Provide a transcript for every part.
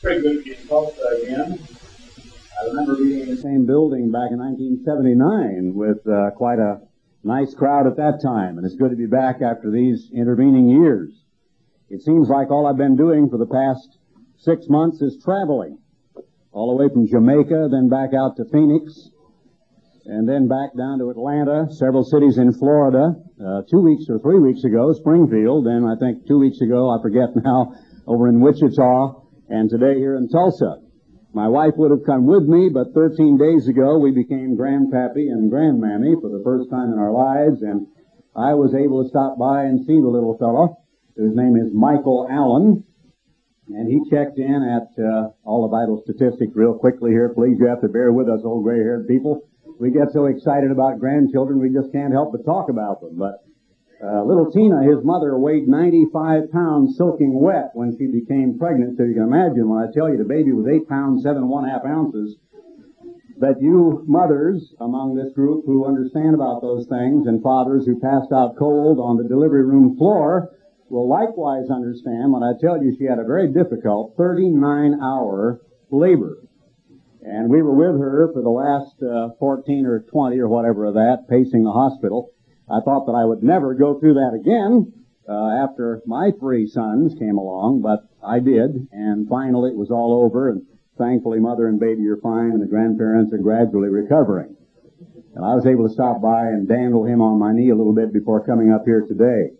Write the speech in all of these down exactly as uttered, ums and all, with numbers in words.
Very good to be in Tulsa again. I remember being in the same building back in nineteen seventy-nine with uh, quite a nice crowd at that time, and it's good to be back after these intervening years. It seems like all I've been doing for the past six months is traveling, all the way from Jamaica, then back out to Phoenix, and then back down to Atlanta, several cities in Florida, uh, two weeks or three weeks ago, Springfield, then I think two weeks ago, I forget now, over in Wichita, and today here in Tulsa. My wife would have come with me, but thirteen days ago we became grandpappy and grandmammy for the first time in our lives, and I was able to stop by and see the little fellow. His name is Michael Allen, and he checked in at uh, all the vital statistics real quickly here. Please, you have to bear with us, old gray-haired people. We get so excited about grandchildren we just can't help but talk about them. But Uh, little Tina, his mother, weighed ninety-five pounds soaking wet when she became pregnant. So you can imagine when I tell you the baby was eight pounds, seven and one half ounces, that you mothers among this group who understand about those things and fathers who passed out cold on the delivery room floor will likewise understand when I tell you she had a very difficult thirty-nine hour labor. And we were with her for the last uh, fourteen or twenty or whatever of that, pacing the hospital. I thought that I would never go through that again uh, after my three sons came along, but I did, and finally it was all over, and thankfully mother and baby are fine, and the grandparents are gradually recovering. And I was able to stop by and dandle him on my knee a little bit before coming up here today.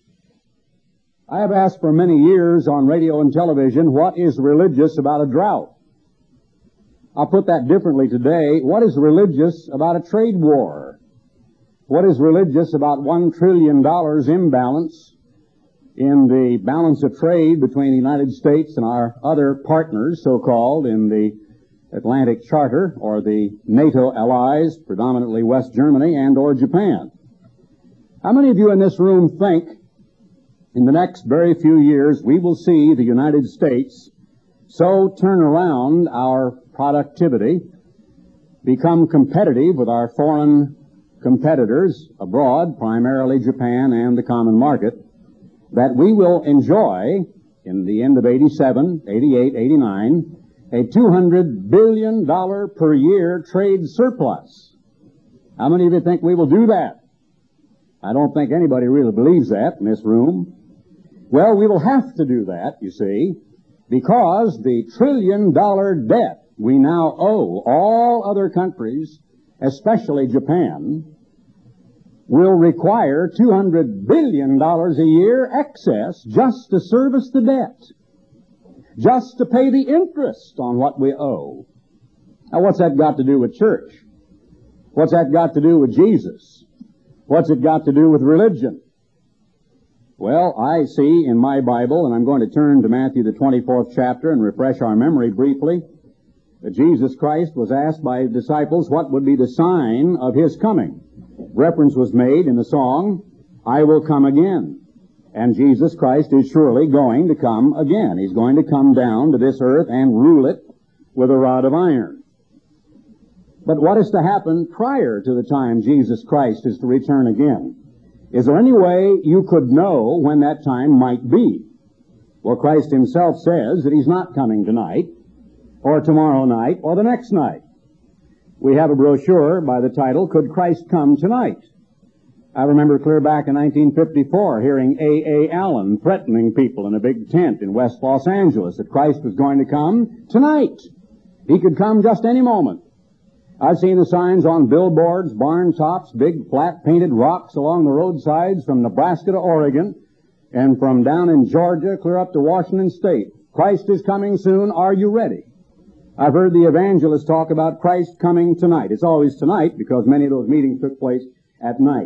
I have asked for many years on radio and television, what is religious about a drought? I'll put that differently today. What is religious about a trade war? What is religious about one trillion dollars imbalance in the balance of trade between the United States and our other partners, so-called, in the Atlantic Charter, or the NATO allies, predominantly West Germany and or Japan? How many of you in this room think in the next very few years we will see the United States so turn around our productivity, become competitive with our foreign competitors abroad, primarily Japan and the common market, that we will enjoy, in the end of eighty-seven, eighty-eight, eighty-nine, a two hundred billion dollars per year trade surplus? How many of you think we will do that? I don't think anybody really believes that in this room. Well, we will have to do that, you see, because the trillion dollar debt we now owe all other countries, especially Japan, will require two hundred billion dollars a year excess just to service the debt, just to pay the interest on what we owe. Now, what's that got to do with church? What's that got to do with Jesus? What's it got to do with religion? Well, I see in my Bible, and I'm going to turn to Matthew the twenty-fourth chapter and refresh our memory briefly, that Jesus Christ was asked by his disciples what would be the sign of his coming. Reference was made in the song, I will come again. And Jesus Christ is surely going to come again. He's going to come down to this earth and rule it with a rod of iron. But what is to happen prior to the time Jesus Christ is to return again? Is there any way you could know when that time might be? Well, Christ himself says that he's not coming tonight, or tomorrow night, or the next night. We have a brochure by the title, Could Christ Come Tonight? I remember clear back in nineteen fifty-four hearing A A Allen threatening people in a big tent in West Los Angeles that Christ was going to come tonight. He could come just any moment. I've seen the signs on billboards, barn tops, big flat painted rocks along the roadsides from Nebraska to Oregon and from down in Georgia clear up to Washington State. Christ is coming soon. Are you ready? I've heard the evangelists talk about Christ coming tonight. It's always tonight because many of those meetings took place at night.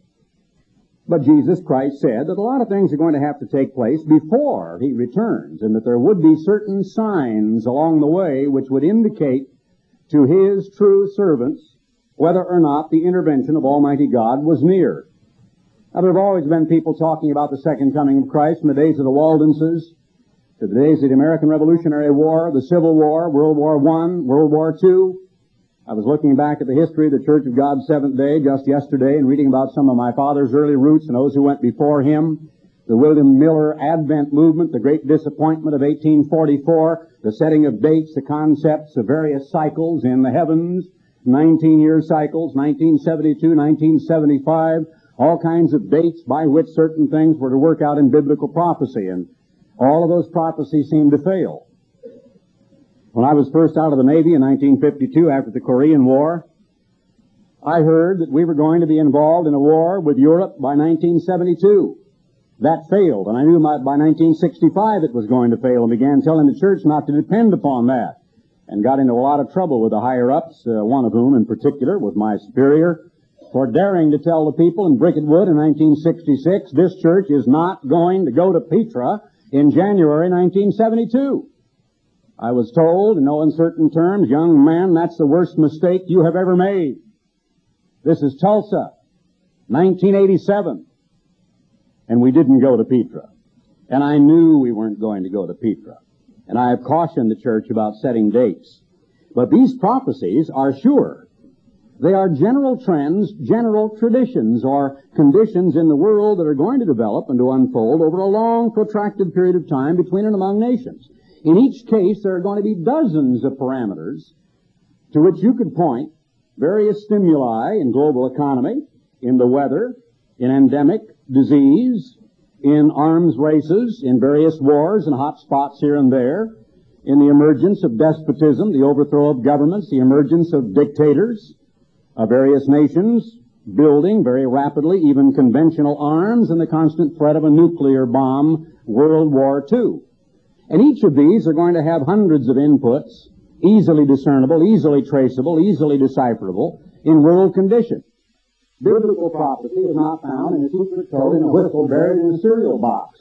But Jesus Christ said that a lot of things are going to have to take place before he returns, and that there would be certain signs along the way which would indicate to his true servants whether or not the intervention of Almighty God was near. Now, there have always been people talking about the second coming of Christ from the days of the Waldenses to the days of the American Revolutionary War, the Civil War, World War One, World War Two. I was looking back at the history of the Church of God's Seventh Day just yesterday and reading about some of my father's early roots and those who went before him. the William Miller Advent movement, the great disappointment of eighteen forty-four, the setting of dates, the concepts of various cycles in the heavens, nineteen-year cycles, nineteen seventy-two, nineteen seventy-five, all kinds of dates by which certain things were to work out in biblical prophecy, and all of those prophecies seemed to fail. When I was first out of the Navy in nineteen fifty-two after the Korean War, I heard that we were going to be involved in a war with Europe by nineteen seventy-two. That failed, and I knew my, by nineteen sixty-five it was going to fail, and began telling the church not to depend upon that, and got into a lot of trouble with the higher-ups, uh, one of whom in particular was my superior, for daring to tell the people in Bricket Wood in nineteen sixty-six, this church is not going to go to Petra in January nineteen seventy-two. I was told in no uncertain terms, young man, that's the worst mistake you have ever made. This is Tulsa, nineteen eighty-seven. And we didn't go to Petra. And I knew we weren't going to go to Petra. And I have cautioned the church about setting dates. But these prophecies are sure. They are general trends, general traditions, or conditions in the world that are going to develop and to unfold over a long, protracted period of time between and among nations. In each case, there are going to be dozens of parameters to which you could point various stimuli in global economy, in the weather, in endemic disease, in arms races, in various wars and hot spots here and there, in the emergence of despotism, the overthrow of governments, the emergence of dictators of various nations, building very rapidly even conventional arms, and the constant threat of a nuclear bomb, World War Two. And each of these are going to have hundreds of inputs, easily discernible, easily traceable, easily decipherable in world conditions. Biblical prophecy is not found in a secret code in a whistle buried in a cereal box.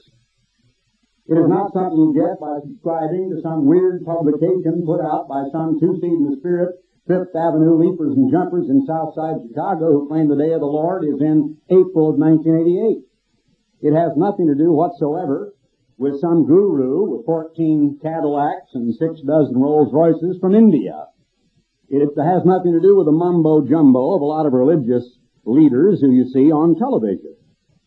It is not something you get by subscribing to some weird publication put out by some two-seed in the spirit, Fifth Avenue leapers and jumpers in Southside Chicago who claim the day of the Lord is in April of nineteen eighty-eight. It has nothing to do whatsoever with some guru with fourteen Cadillacs and six dozen Rolls Royces from India. It has nothing to do with the mumbo-jumbo of a lot of religious leaders who you see on television.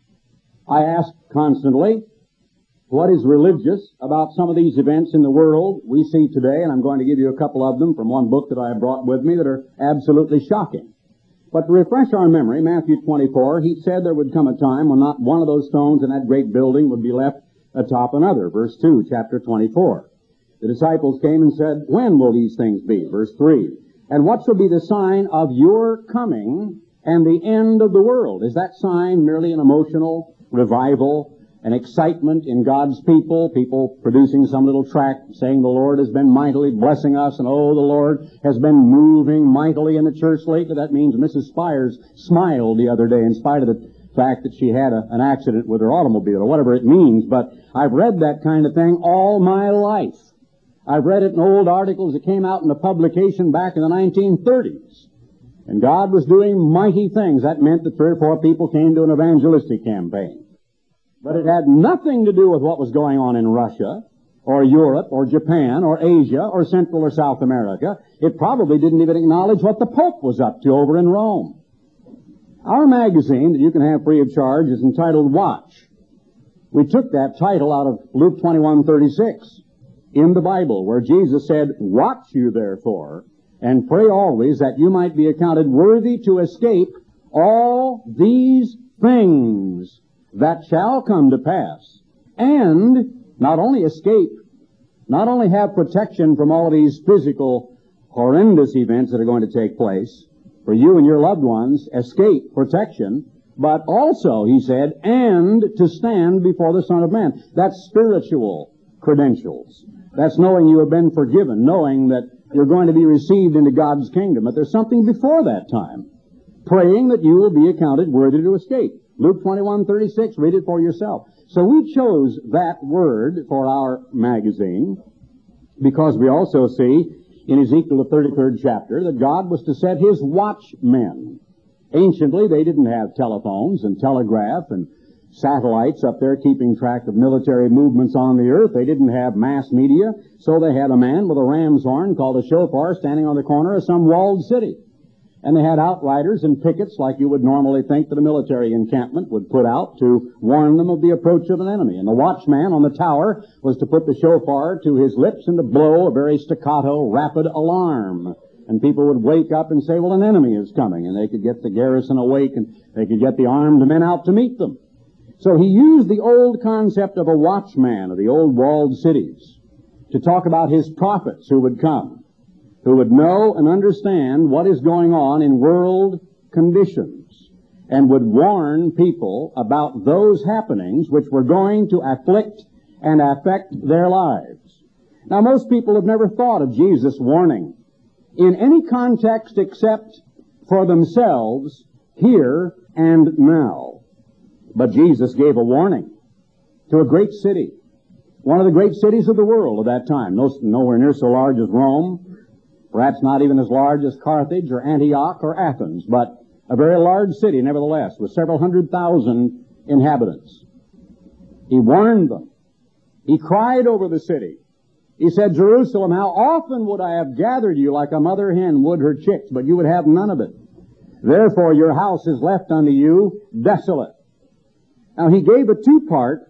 I ask constantly, what is religious about some of these events in the world we see today? And I'm going to give you a couple of them from one book that I brought with me that are absolutely shocking. But to refresh our memory, Matthew twenty-four, he said there would come a time when not one of those stones in that great building would be left atop another. Verse two, chapter twenty-four. The disciples came and said, when will these things be? Verse three. And what shall be the sign of your coming and the end of the world? Is that sign merely an emotional revival, an excitement in God's people, people producing some little tract saying the Lord has been mightily blessing us, and oh, the Lord has been moving mightily in the church lately? That means Missus Spires smiled the other day in spite of the fact that she had a, an accident with her automobile, or whatever it means. But I've read that kind of thing all my life. I've read it in old articles that came out in a publication back in the nineteen thirties. And God was doing mighty things. That meant that three or four people came to an evangelistic campaign. But it had nothing to do with what was going on in Russia, or Europe, or Japan, or Asia, or Central or South America. It probably didn't even acknowledge what the Pope was up to over in Rome. Our magazine that you can have free of charge is entitled Watch. We took that title out of Luke twenty-one thirty-six in the Bible, where Jesus said, watch you therefore, and pray always that you might be accounted worthy to escape all these things that shall come to pass, and not only escape, not only have protection from all of these physical, horrendous events that are going to take place, for you and your loved ones, escape protection, but also, he said, and to stand before the Son of Man. That's spiritual credentials. That's knowing you have been forgiven, knowing that you're going to be received into God's kingdom. But there's something before that time. Praying that you will be accounted worthy to escape. Luke twenty-one thirty-six, read it for yourself. So we chose that word for our magazine because we also see in Ezekiel the thirty-third chapter that God was to set his watchmen. Anciently, they didn't have telephones and telegraph and satellites up there keeping track of military movements on the earth. They didn't have mass media, so they had a man with a ram's horn called a shofar standing on the corner of some walled city. And they had outriders and pickets like you would normally think that a military encampment would put out to warn them of the approach of an enemy. And the watchman on the tower was to put the shofar to his lips and to blow a very staccato, rapid alarm. And people would wake up and say, well, an enemy is coming. And they could get the garrison awake and they could get the armed men out to meet them. So he used the old concept of a watchman of the old walled cities to talk about his prophets who would come, who would know and understand what is going on in world conditions, and would warn people about those happenings which were going to afflict and affect their lives. Now, most people have never thought of Jesus warning in any context except for themselves, here and now. But Jesus gave a warning to a great city, one of the great cities of the world at that time, no, nowhere near so large as Rome, perhaps not even as large as Carthage or Antioch or Athens, but a very large city nevertheless, with several hundred thousand inhabitants. He warned them. He cried over the city. He said, Jerusalem, how often would I have gathered you like a mother hen would her chicks, but you would have none of it. Therefore your house is left unto you desolate. Now he gave a two-part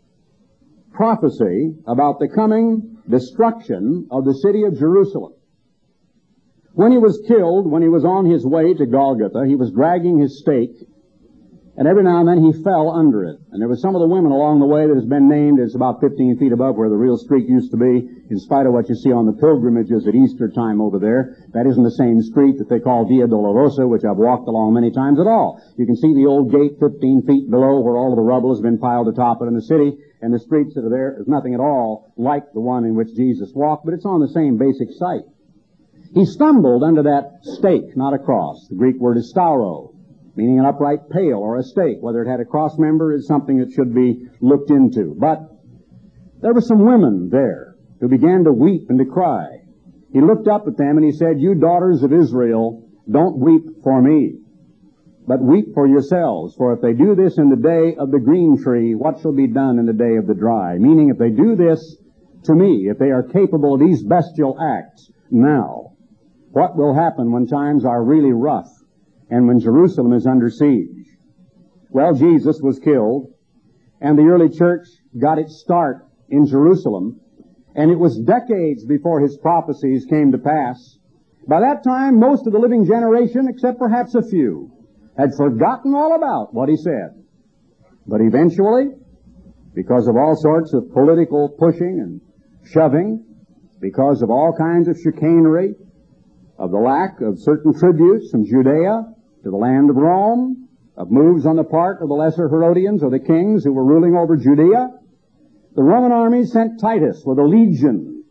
prophecy about the coming destruction of the city of Jerusalem. When he was killed, when he was on his way to Golgotha, he was dragging his stake, and every now and then he fell under it. And there was some of the women along the way that has been named, it's about fifteen feet above where the real street used to be, in spite of what you see on the pilgrimages at Easter time over there. That isn't the same street that they call Via Dolorosa, which I've walked along many times at all. You can see the old gate fifteen feet below where all of the rubble has been piled atop it in the city, and the streets that are there is nothing at all like the one in which Jesus walked, but it's on the same basic site. He stumbled under that stake, not a cross. The Greek word is stauro, meaning an upright pale or a stake. Whether it had a cross member is something that should be looked into. But there were some women there who began to weep and to cry. He looked up at them and he said, you daughters of Israel, don't weep for me, but weep for yourselves. For if they do this in the day of the green tree, what shall be done in the day of the dry? Meaning, if they do this to me, if they are capable of these bestial acts now, what will happen when times are really rough and when Jerusalem is under siege? Well, Jesus was killed, and the early church got its start in Jerusalem, and it was decades before his prophecies came to pass. By that time, most of the living generation, except perhaps a few, had forgotten all about what he said. But eventually, because of all sorts of political pushing and shoving, because of all kinds of chicanery, of the lack of certain tributes from Judea to the land of Rome, of moves on the part of the lesser Herodians or the kings who were ruling over Judea, the Roman army sent Titus with a legion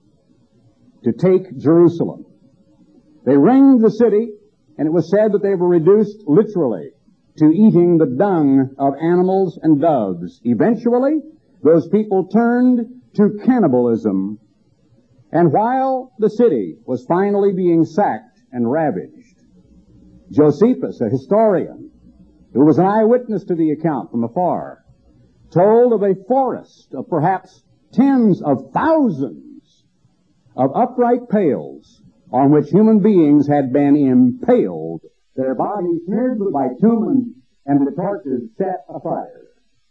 to take Jerusalem. They ringed the city, and it was said that they were reduced literally to eating the dung of animals and doves. Eventually, those people turned to cannibalism. And while the city was finally being sacked and ravaged, Josephus, a historian, who was an eyewitness to the account from afar, told of a forest of perhaps tens of thousands of upright pales on which human beings had been impaled, their bodies smeared with bitumen and the torches set afire,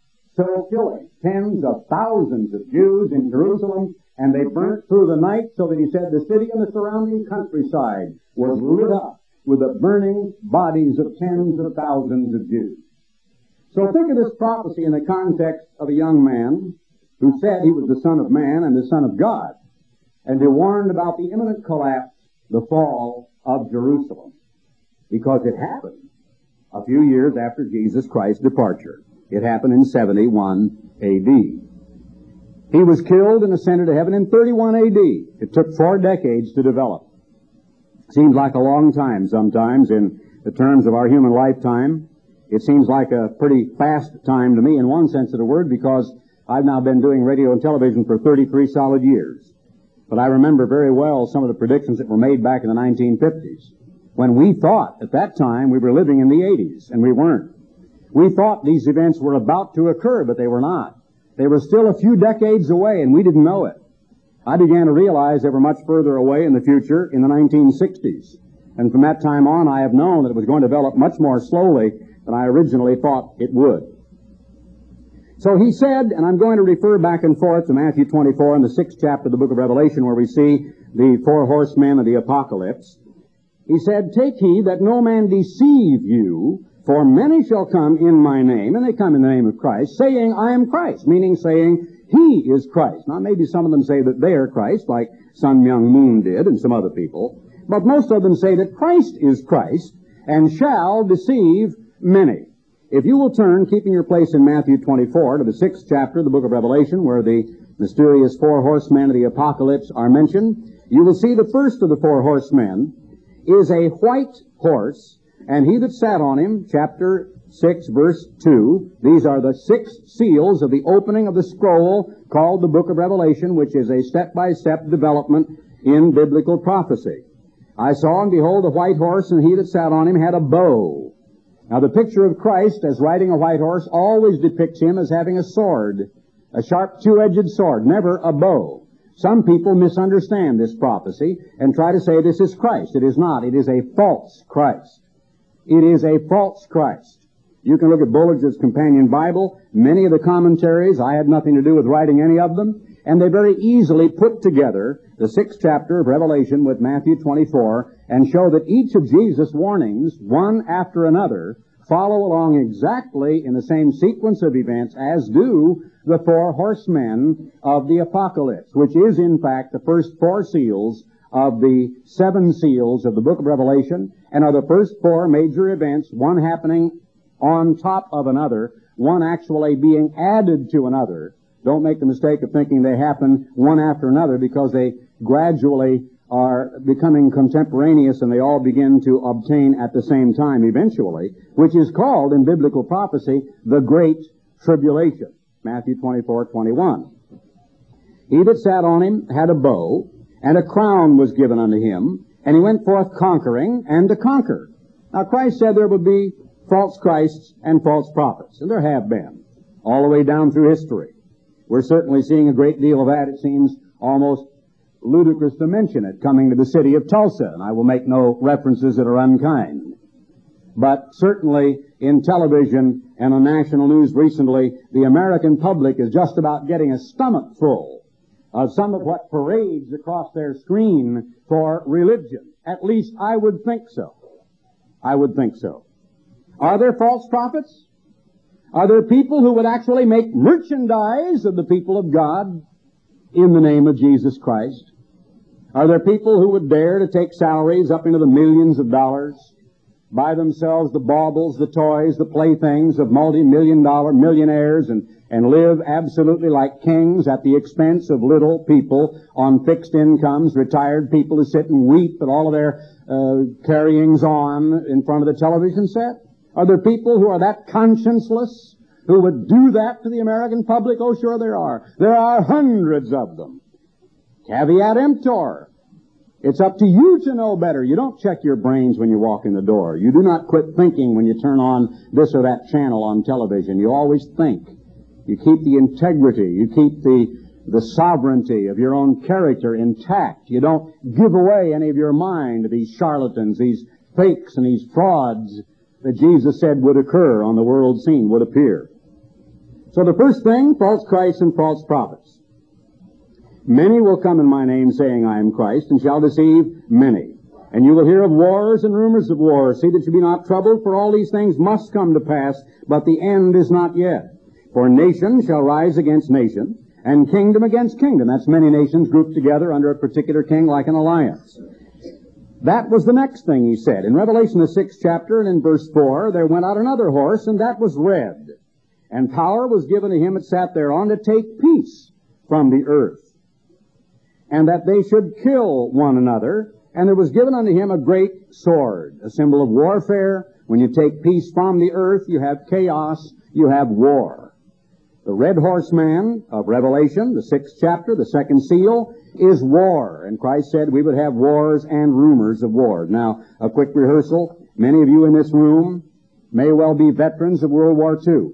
so killing tens of thousands of Jews in Jerusalem. And they burnt through the night, so that he said the city and the surrounding countryside was lit up with the burning bodies of tens of thousands of Jews. So think of this prophecy in the context of a young man who said he was the Son of Man and the Son of God, and he warned about the imminent collapse, the fall of Jerusalem, because it happened a few years after Jesus Christ's departure. It happened in seventy-one A D He was killed and ascended to heaven in thirty-one A D It took four decades to develop. Seems like a long time sometimes in the terms of our human lifetime. It seems like a pretty fast time to me in one sense of the word, because I've now been doing radio and television for thirty-three solid years. But I remember very well some of the predictions that were made back in the nineteen fifties, when we thought at that time we were living in the eighties, and we weren't. We thought these events were about to occur, but they were not. They were still a few decades away, and we didn't know it. I began to realize they were much further away in the future in the nineteen sixties. And from that time on, I have known that it was going to develop much more slowly than I originally thought it would. So he said, and I'm going to refer back and forth to Matthew twenty-four and the sixth chapter of the book of Revelation, where we see the four horsemen of the apocalypse. He said, "Take heed that no man deceive you, for many shall come in my name," and they come in the name of Christ, "saying, I am Christ," meaning saying, He is Christ. Now, maybe some of them say that they are Christ, like Sun Myung Moon did and some other people, but most of them say that Christ is Christ and shall deceive many. If you will turn, keeping your place in Matthew twenty-four, to the sixth chapter of the book of Revelation, where the mysterious four horsemen of the apocalypse are mentioned, you will see the first of the four horsemen is a white horse, and he that sat on him, chapter six, verse two, these are the six seals of the opening of the scroll called the book of Revelation, which is a step-by-step development in biblical prophecy. "I saw and behold a white horse, and he that sat on him had a bow." Now, the picture of Christ as riding a white horse always depicts him as having a sword, a sharp two-edged sword, never a bow. Some people misunderstand this prophecy and try to say this is Christ. It is not. It is a false Christ. It is a false Christ. You can look at Bulliard's Companion Bible. Many of the commentaries, I had nothing to do with writing any of them, and they very easily put together the sixth chapter of Revelation with Matthew twenty-four and show that each of Jesus' warnings, one after another, follow along exactly in the same sequence of events as do the four horsemen of the apocalypse, which is in fact the first four seals of the seven seals of the book of Revelation, and are the first four major events, one happening on top of another, one actually being added to another. Don't make the mistake of thinking they happen one after another, because they gradually are becoming contemporaneous and they all begin to obtain at the same time eventually, which is called in biblical prophecy the Great Tribulation. Matthew twenty-four twenty-one. "He that sat on him had a bow, and a crown was given unto him, and he went forth conquering and to conquer." Now, Christ said there would be false Christs and false prophets, and there have been, all the way down through history. We're certainly seeing a great deal of that. It seems almost ludicrous to mention it, coming to the city of Tulsa, and I will make no references that are unkind. But certainly in television and on national news recently, the American public is just about getting a stomach full of some of what parades across their screen for religion. At least I would think so. I would think so. Are there false prophets? Are there people who would actually make merchandise of the people of God in the name of Jesus Christ? Are there people who would dare to take salaries up into the millions of dollars, buy themselves the baubles, the toys, the playthings of multi-million dollar millionaires, and, and live absolutely like kings at the expense of little people on fixed incomes, retired people who sit and weep at all of their uh, carryings on in front of the television set? Are there people who are that conscienceless, who would do that to the American public? Oh, sure there are. There are hundreds of them. Caveat emptor. It's up to you to know better. You don't check your brains when you walk in the door. You do not quit thinking when you turn on this or that channel on television. You always think. You keep the integrity. You keep the, the sovereignty of your own character intact. You don't give away any of your mind to these charlatans, these fakes and these frauds that Jesus said would occur on the world scene, would appear. So the first thing, false Christs and false prophets. Many will come in my name, saying, I am Christ, and shall deceive many. And you will hear of wars and rumors of wars. See that you be not troubled, for all these things must come to pass, but the end is not yet. For nation shall rise against nation, and kingdom against kingdom. That's many nations grouped together under a particular king like an alliance. That was the next thing he said. In Revelation, the sixth chapter, and in verse four, there went out another horse, and that was red. And power was given to him that sat thereon to take peace from the earth, and that they should kill one another. And there was given unto him a great sword, a symbol of warfare. When you take peace from the earth, you have chaos, you have war. The red horseman of Revelation, the sixth chapter, the second seal, is war. And Christ said we would have wars and rumors of wars. Now, a quick rehearsal. Many of you in this room may well be veterans of World War Two.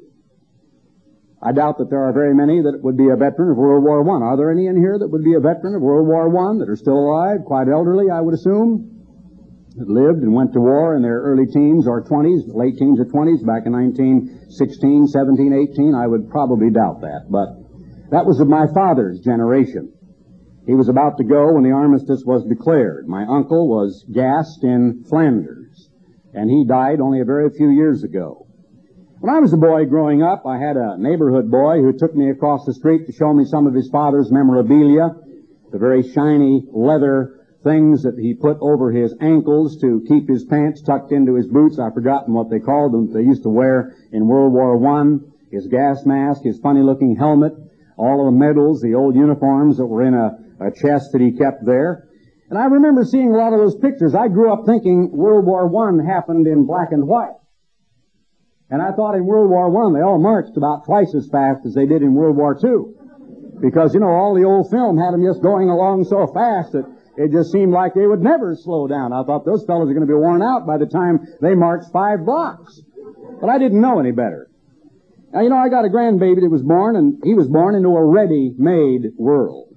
I doubt that there are very many that would be a veteran of World War One. Are there any in here that would be a veteran of World War One that are still alive, quite elderly, I would assume? that lived and went to war in their early teens or twenties, late teens or twenties, back in nineteen sixteen, seventeen, eighteen. I would probably doubt that, but that was of my father's generation. He was about to go when the armistice was declared. My uncle was gassed in Flanders, and he died only a very few years ago. When I was a boy growing up, I had a neighborhood boy who took me across the street to show me some of his father's memorabilia, the very shiny leather things that he put over his ankles to keep his pants tucked into his boots. I've forgotten what they called them. They used to wear in World War One. His gas mask, his funny-looking helmet, all of the medals, the old uniforms that were in a, a chest that he kept there. And I remember seeing a lot of those pictures. I grew up thinking World War One happened in black and white. And I thought in World War One they all marched about twice as fast as they did in World War Two. Because, you know, all the old film had them just going along so fast that it just seemed like they would never slow down. I thought those fellows are going to be worn out by the time they marched five blocks. But I didn't know any better. Now, you know, I got a grandbaby that was born, and he was born into a ready-made world.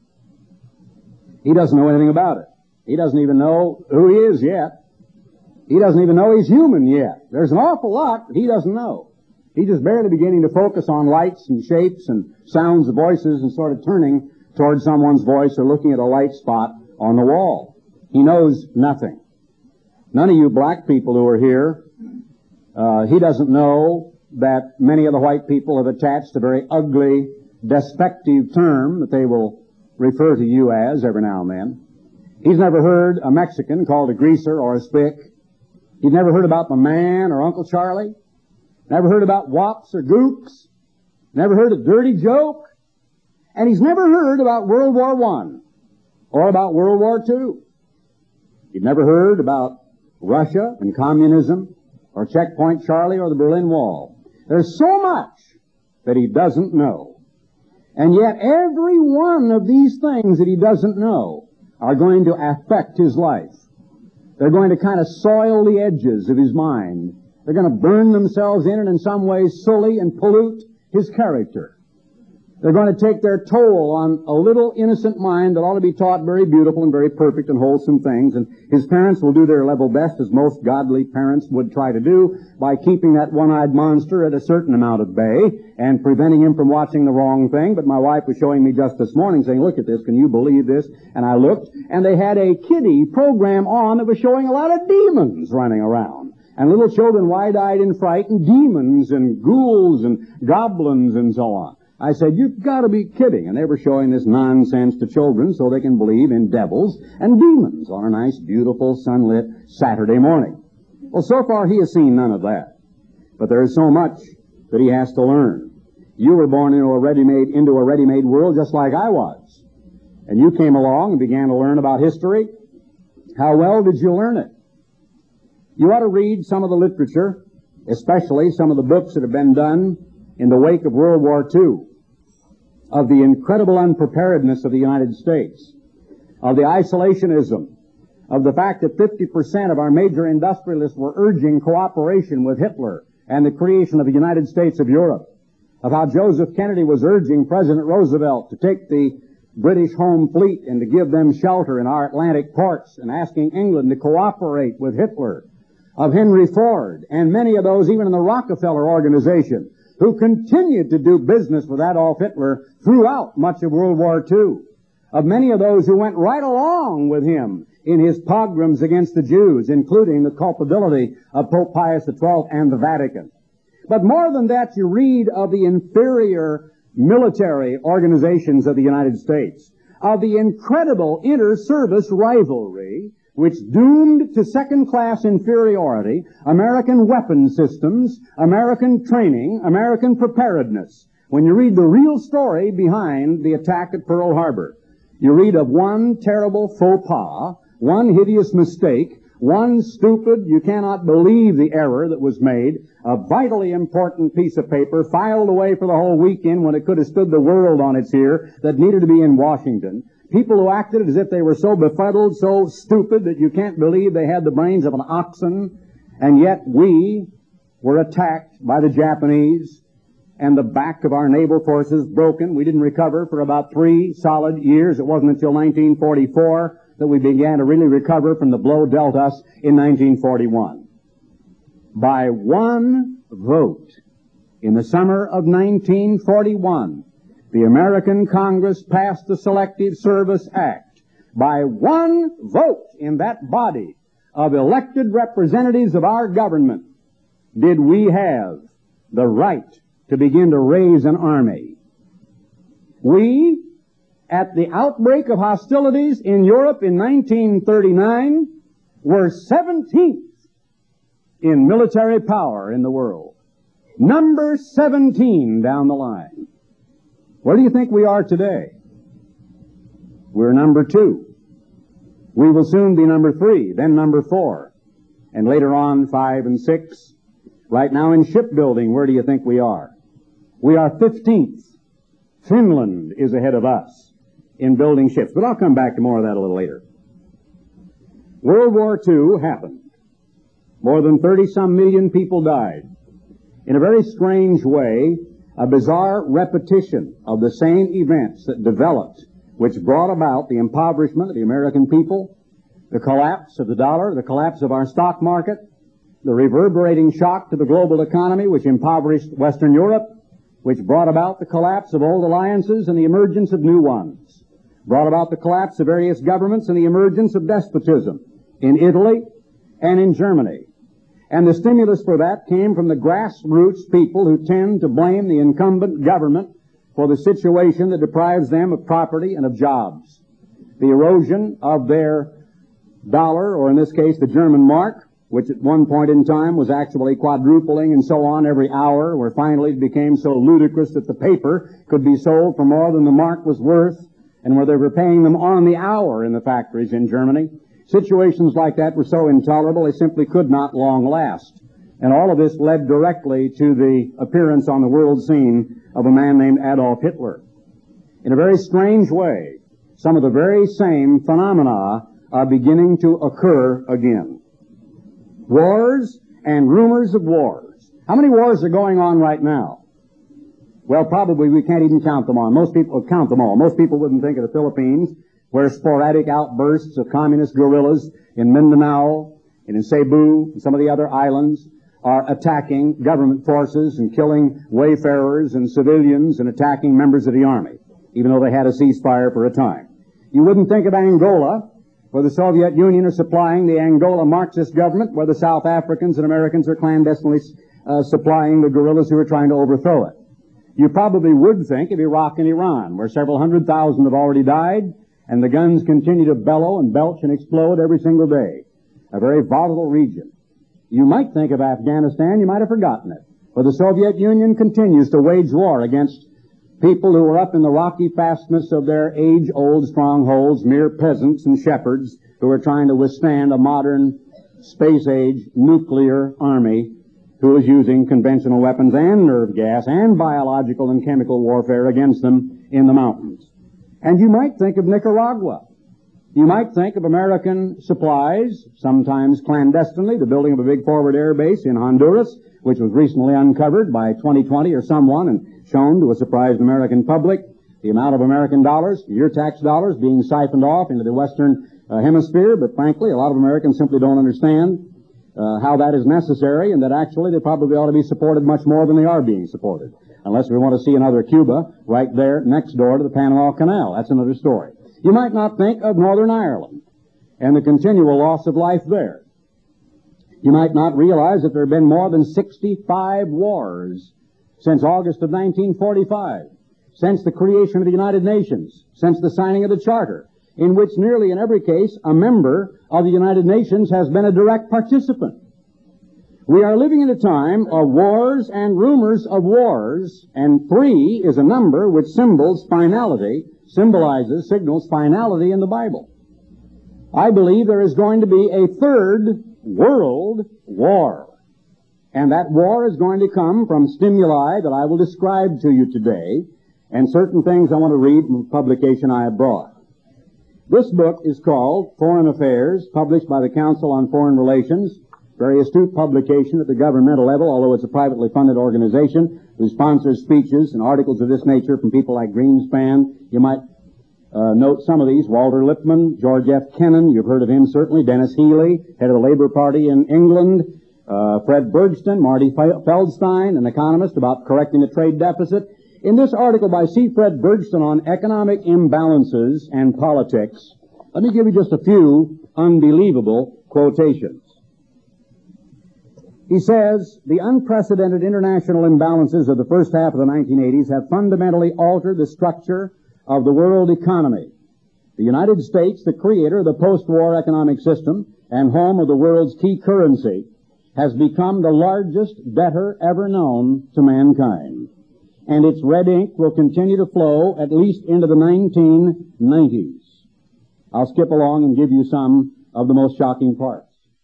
He doesn't know anything about it. He doesn't even know who he is yet. He doesn't even know he's human yet. There's an awful lot that he doesn't know. He's just barely beginning to focus on lights and shapes and sounds of voices and sort of turning toward someone's voice or looking at a light spot on the wall. He knows nothing. None of you black people who are here, uh, he doesn't know that many of the white people have attached a very ugly, despective term that they will refer to you as every now and then. He's never heard a Mexican called a greaser or a spick. He's never heard about the man or Uncle Charlie. Never heard about wops or gooks. Never heard a dirty joke. And he's never heard about World War One or about World War Two. He's never heard about Russia and communism or Checkpoint Charlie or the Berlin Wall. There's so much that he doesn't know. And yet every one of these things that he doesn't know are going to affect his life. They're going to kind of soil the edges of his mind. They're going to burn themselves in and in some ways sully and pollute his character. They're going to take their toll on a little innocent mind that ought to be taught very beautiful and very perfect and wholesome things. And his parents will do their level best, as most godly parents would try to do, by keeping that one-eyed monster at a certain amount of bay and preventing him from watching the wrong thing. But my wife was showing me just this morning, saying, look at this, can you believe this? And I looked, and they had a kiddie program on that was showing a lot of demons running around. And little children wide-eyed in fright, and demons and ghouls and goblins and so on. I said, you've got to be kidding. And they were showing this nonsense to children so they can believe in devils and demons on a nice, beautiful, sunlit Saturday morning. Well, so far he has seen none of that. But there is so much that he has to learn. You were born into a ready-made, into a ready-made world just like I was. And you came along and began to learn about history. How well did you learn it? You ought to read some of the literature, especially some of the books that have been done in the wake of World War Two, of the incredible unpreparedness of the United States, of the isolationism, of the fact that fifty percent of our major industrialists were urging cooperation with Hitler and the creation of the United States of Europe, of how Joseph Kennedy was urging President Roosevelt to take the British home fleet and to give them shelter in our Atlantic ports and asking England to cooperate with Hitler, of Henry Ford and many of those even in the Rockefeller organization who continued to do business with Adolf Hitler throughout much of World War Two, of many of those who went right along with him in his pogroms against the Jews, including the culpability of Pope Pius the twelfth and the Vatican. But more than that, you read of the inferior military organizations of the United States, of the incredible inter-service rivalry which doomed to second-class inferiority American weapon systems, American training, American preparedness. When you read the real story behind the attack at Pearl Harbor, you read of one terrible faux pas, one hideous mistake, one stupid, you cannot believe the error that was made, a vitally important piece of paper filed away for the whole weekend when it could have stood the world on its ear that needed to be in Washington. People who acted as if they were so befuddled, so stupid that you can't believe they had the brains of an oxen, and yet we were attacked by the Japanese, and the back of our naval forces broken. We didn't recover for about three solid years. It wasn't until nineteen forty-four that we began to really recover from the blow dealt us in nineteen forty-one. By one vote, in the summer of nineteen forty-one, the American Congress passed the Selective Service Act. By one vote in that body of elected representatives of our government did we have the right to begin to raise an army. We, at the outbreak of hostilities in Europe in nineteen thirty-nine, were seventeenth in military power in the world. Number seventeen down the line. Where do you think we are today? We're number two. We will soon be number three, then number four, and later on five and six. Right now in shipbuilding, where do you think we are? We are fifteenth. Finland is ahead of us in building ships, but I'll come back to more of that a little later. World War Two happened. More than thirty-some million people died. In a very strange way, a bizarre repetition of the same events that developed, which brought about the impoverishment of the American people, the collapse of the dollar, the collapse of our stock market, the reverberating shock to the global economy, which impoverished Western Europe, which brought about the collapse of old alliances and the emergence of new ones, brought about the collapse of various governments and the emergence of despotism in Italy and in Germany. And the stimulus for that came from the grassroots people who tend to blame the incumbent government for the situation that deprives them of property and of jobs. The erosion of their dollar, or in this case the German mark, which at one point in time was actually quadrupling and so on every hour, where finally it became so ludicrous that the paper could be sold for more than the mark was worth, and where they were paying them on the hour in the factories in Germany. Situations like that were so intolerable they simply could not long last. And all of this led directly to the appearance on the world scene of a man named Adolf Hitler. In a very strange way, some of the very same phenomena are beginning to occur again. Wars and rumors of wars. How many wars are going on right now? Well, probably we can't even count them all. Most people count them all. Most people wouldn't think of the Philippines, where sporadic outbursts of communist guerrillas in Mindanao and in Cebu and some of the other islands are attacking government forces and killing wayfarers and civilians and attacking members of the army, even though they had a ceasefire for a time. You wouldn't think of Angola, where the Soviet Union is supplying the Angola Marxist government, where the South Africans and Americans are clandestinely uh, supplying the guerrillas who are trying to overthrow it. You probably would think of Iraq and Iran, where several hundred thousand have already died, and the guns continue to bellow and belch and explode every single day. A very volatile region. You might think of Afghanistan, you might have forgotten it, where the Soviet Union continues to wage war against people who are up in the rocky fastness of their age-old strongholds, mere peasants and shepherds who are trying to withstand a modern space-age nuclear army who is using conventional weapons and nerve gas and biological and chemical warfare against them in the mountains. And you might think of Nicaragua. You might think of American supplies, sometimes clandestinely, the building of a big forward air base in Honduras, which was recently uncovered by twenty twenty or someone and shown to a surprised American public, the amount of American dollars, your tax dollars, being siphoned off into the Western uh, hemisphere. But frankly, a lot of Americans simply don't understand uh, how that is necessary, and that actually they probably ought to be supported much more than they are being supported. Unless we want to see another Cuba right there next door to the Panama Canal. That's another story. You might not think of Northern Ireland and the continual loss of life there. You might not realize that there have been more than sixty-five wars since August of nineteen forty-five, since the creation of the United Nations, since the signing of the Charter, in which nearly in every case a member of the United Nations has been a direct participant. We are living in a time of wars and rumors of wars, and three is a number which symbols finality, symbolizes, signals finality in the Bible. I believe there is going to be a third world war. And that war is going to come from stimuli that I will describe to you today, and certain things I want to read from the publication I have brought. This book is called Foreign Affairs, published by the Council on Foreign Relations, very astute publication at the governmental level, although it's a privately funded organization who sponsors speeches and articles of this nature from people like Greenspan. You might uh, note some of these. Walter Lippmann, George F. Kennan, you've heard of him certainly. Dennis Healy, head of the Labor Party in England. Uh, Fred Bergston, Marty Feldstein, an economist, about correcting the trade deficit. In this article by C. Fred Bergston on economic imbalances and politics, let me give you just a few unbelievable quotations. He says, the unprecedented international imbalances of the first half of the nineteen eighties have fundamentally altered the structure of the world economy. The United States, the creator of the post-war economic system and home of the world's key currency, has become the largest debtor ever known to mankind. And its red ink will continue to flow at least into the nineteen nineties. I'll skip along and give you some of the most shocking parts.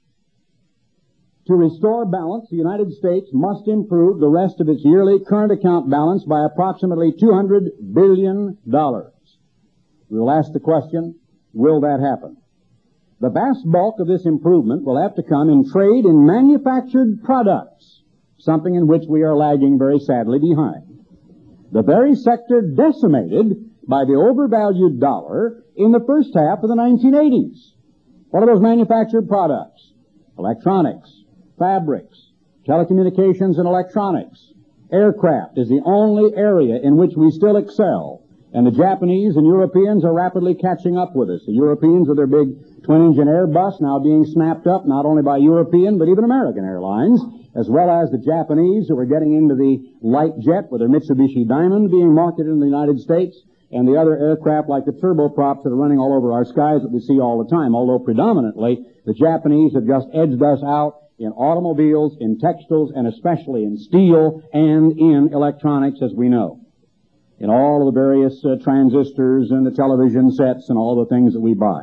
To restore balance, the United States must improve the rest of its yearly current account balance by approximately two hundred billion dollars. We will ask the question, will that happen? The vast bulk of this improvement will have to come in trade in manufactured products, something in which we are lagging very sadly behind. The very sector decimated by the overvalued dollar in the first half of the nineteen eighties. What are those manufactured products? Electronics, fabrics, telecommunications and electronics. Aircraft is the only area in which we still excel, and the Japanese and Europeans are rapidly catching up with us. The Europeans with their big twin-engine Airbus now being snapped up not only by European but even American airlines, as well as the Japanese who are getting into the light jet with their Mitsubishi Diamond being marketed in the United States, and the other aircraft like the turboprops that are running all over our skies that we see all the time, although predominantly the Japanese have just edged us out in automobiles, in textiles, and especially in steel and in electronics, as we know, in all of the various uh, transistors and the television sets and all the things that we buy.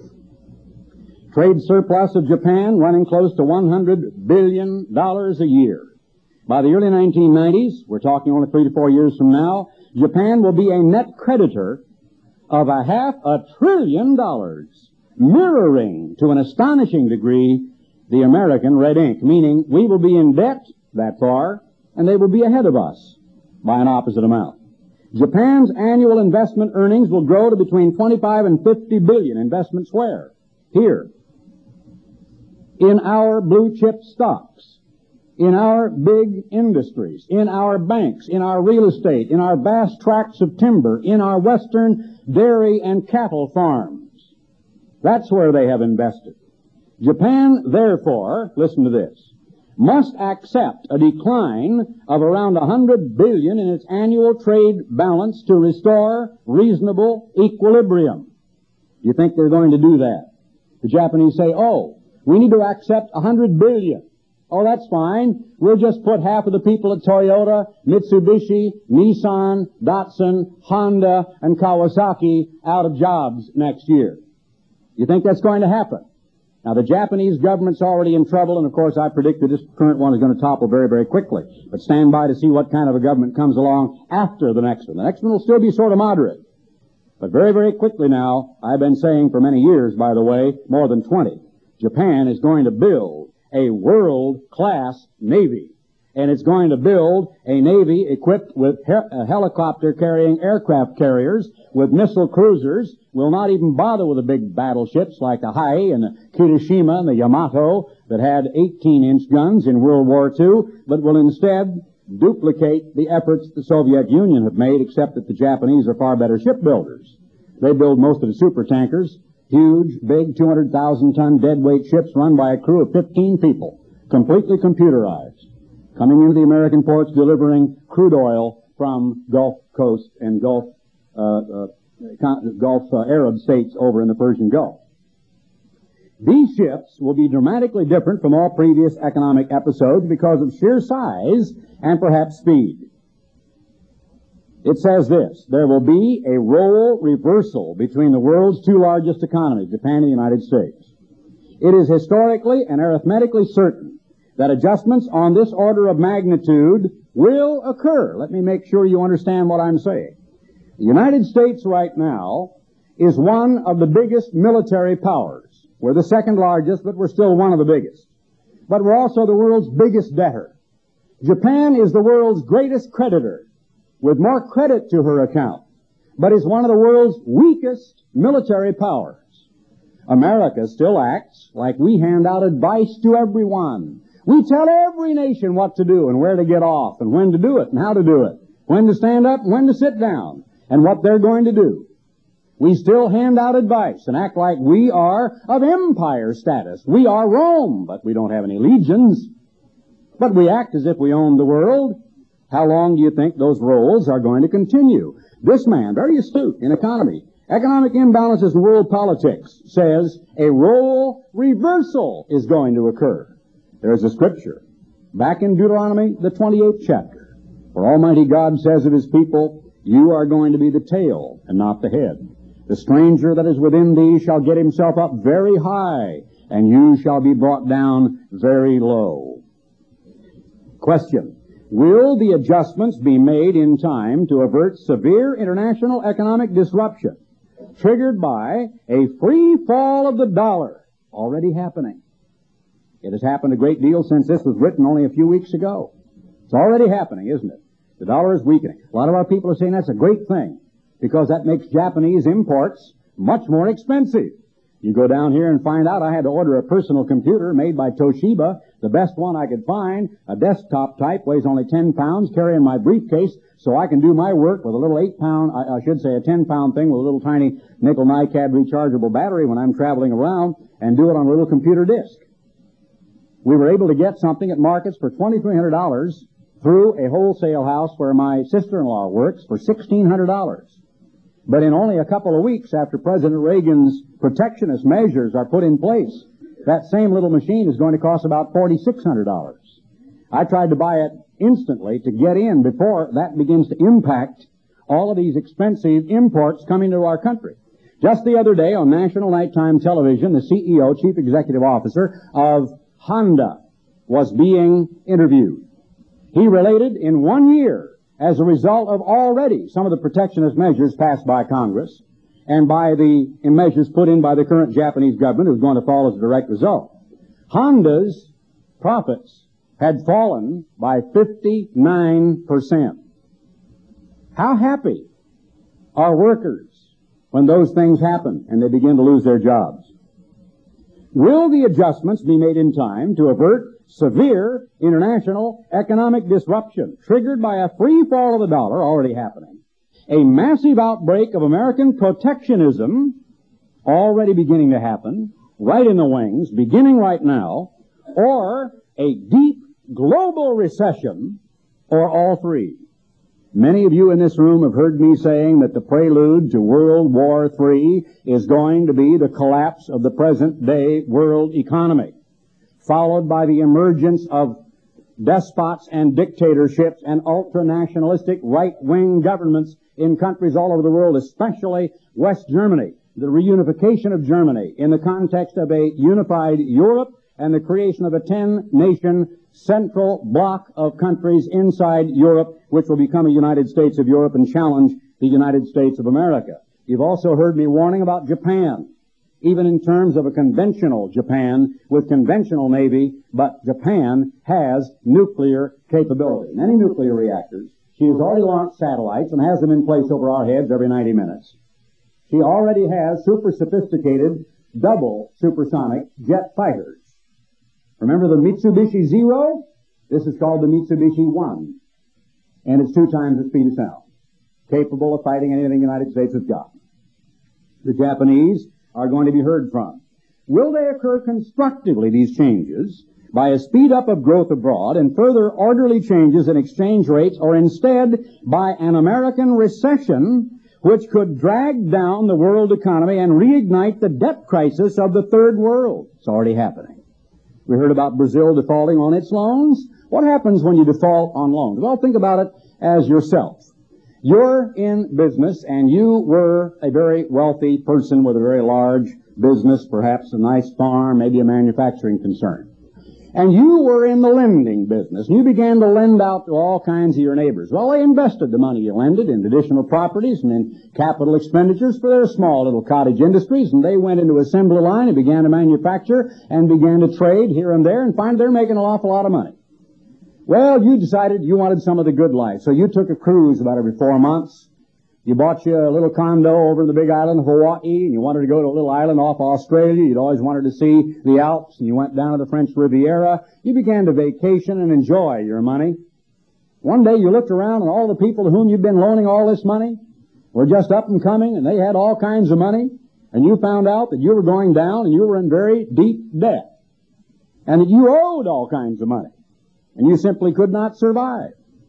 Trade surplus of Japan running close to one hundred billion dollars a year. By the early nineteen nineties, we're talking only three to four years from now, Japan will be a net creditor of a half a trillion dollars, mirroring to an astonishing degree the American red ink, meaning we will be in debt that far, and they will be ahead of us by an opposite amount. Japan's annual investment earnings will grow to between twenty-five and fifty billion. Investments where? Here. In our blue chip stocks, in our big industries, in our banks, in our real estate, in our vast tracts of timber, in our western dairy and cattle farms. That's where they have invested. Japan, therefore, listen to this, must accept a decline of around one hundred billion in its annual trade balance to restore reasonable equilibrium. You think they're going to do that? The Japanese say, oh, we need to accept one hundred billion. Oh, that's fine. We'll just put half of the people at Toyota, Mitsubishi, Nissan, Datsun, Honda, and Kawasaki out of jobs next year. You think that's going to happen? Now, the Japanese government's already in trouble, and of course I predict that this current one is going to topple very, very quickly. But stand by to see what kind of a government comes along after the next one. The next one will still be sort of moderate. But very, very quickly now, I've been saying for many years, by the way, more than twenty, Japan is going to build a world-class Navy. And it's going to build a Navy equipped with he- uh, helicopter-carrying aircraft carriers, with missile cruisers, will not even bother with the big battleships like the Hai and the Kirishima and the Yamato that had eighteen-inch guns in World War Two, but will instead duplicate the efforts the Soviet Union have made, except that the Japanese are far better shipbuilders. They build most of the supertankers, huge, big, two hundred thousand ton deadweight ships run by a crew of fifteen people, completely computerized, coming into the American ports delivering crude oil from Gulf Coast and Gulf uh, uh, Gulf uh, Arab states over in the Persian Gulf. These ships will be dramatically different from all previous economic episodes because of sheer size and perhaps speed. It says this, there will be a role reversal between the world's two largest economies, Japan and the United States. It is historically and arithmetically certain that adjustments on this order of magnitude will occur. Let me make sure you understand what I'm saying. The United States right now is one of the biggest military powers. We're the second largest, but we're still one of the biggest. But we're also the world's biggest debtor. Japan is the world's greatest creditor, with more credit to her account but is one of the world's weakest military powers. America still acts like we hand out advice to everyone. We tell every nation what to do and where to get off and when to do it and how to do it, when to stand up and when to sit down and what they're going to do. We still hand out advice and act like we are of empire status. We are Rome, but we don't have any legions. But we act as if we own the world. How long do you think those roles are going to continue? This man, very astute in economy, economic imbalances in world politics, says a role reversal is going to occur. There's a scripture back in Deuteronomy, the twenty-eighth chapter, where Almighty God says of His people, you are going to be the tail and not the head. The stranger that is within thee shall get himself up very high, and you shall be brought down very low. Question. Will the adjustments be made in time to avert severe international economic disruption triggered by a free fall of the dollar already happening? It has happened a great deal since this was written only a few weeks ago. It's already happening, isn't it? The dollar is weakening. A lot of our people are saying that's a great thing because that makes Japanese imports much more expensive. You go down here and find out I had to order a personal computer made by Toshiba, the best one I could find, a desktop type, weighs only ten pounds, carry in my briefcase so I can do my work with a little eight pound, I, I should say a ten pound thing with a little tiny nickel NiCad rechargeable battery when I'm traveling around and do it on a little computer disk. We were able to get something at markets for twenty-three hundred dollars through a wholesale house where my sister-in-law works for sixteen hundred dollars. But in only a couple of weeks after President Reagan's protectionist measures are put in place, that same little machine is going to cost about forty-six hundred dollars. I tried to buy it instantly to get in before that begins to impact all of these expensive imports coming to our country. Just the other day on national nighttime television, the C E O, Chief Executive Officer of Honda, was being interviewed. He related in one year, as a result of already some of the protectionist measures passed by Congress and by the measures put in by the current Japanese government, who's going to fall as a direct result, Honda's profits had fallen by fifty-nine percent. How happy are workers when those things happen and they begin to lose their jobs? Will the adjustments be made in time to avert severe international economic disruption triggered by a free fall of the dollar already happening, a massive outbreak of American protectionism already beginning to happen, right in the wings, beginning right now, or a deep global recession, or all three? Many of you in this room have heard me saying that the prelude to World War Three is going to be the collapse of the present-day world economy, followed by the emergence of despots and dictatorships and ultra-nationalistic right-wing governments in countries all over the world, especially West Germany, the reunification of Germany in the context of a unified Europe and the creation of a ten-nation central block of countries inside Europe, which will become a United States of Europe and challenge the United States of America. You've also heard me warning about Japan, even in terms of a conventional Japan with conventional Navy, but Japan has nuclear capability, many nuclear reactors. She has already launched satellites and has them in place over our heads every ninety minutes. She already has super sophisticated double supersonic jet fighters. Remember the Mitsubishi Zero? This is called the Mitsubishi One, and it's two times the speed of sound, capable of fighting anything the United States has got. The Japanese are going to be heard from. Will they occur constructively, these changes, by a speed up of growth abroad and further orderly changes in exchange rates, or instead by an American recession which could drag down the world economy and reignite the debt crisis of the third world? It's already happening. We heard about Brazil defaulting on its loans. What happens when you default on loans? Well, think about it as yourself. You're in business, and you were a very wealthy person with a very large business, perhaps a nice farm, maybe a manufacturing concern. And you were in the lending business, and you began to lend out to all kinds of your neighbors. Well, they invested the money you lended in additional properties and in capital expenditures for their small little cottage industries, and they went into assembly line and began to manufacture and began to trade here and there and find they're making an awful lot of money. Well, you decided you wanted some of the good life, so you took a cruise about every four months You bought you a little condo over in the big island of Hawaii, and you wanted to go to a little island off Australia. You'd always wanted to see the Alps, and you went down to the French Riviera. You began to vacation and enjoy your money. One day you looked around, and all the people to whom you'd been loaning all this money were just up and coming, and they had all kinds of money, and you found out that you were going down, and you were in very deep debt, and that you owed all kinds of money, and you simply could not survive.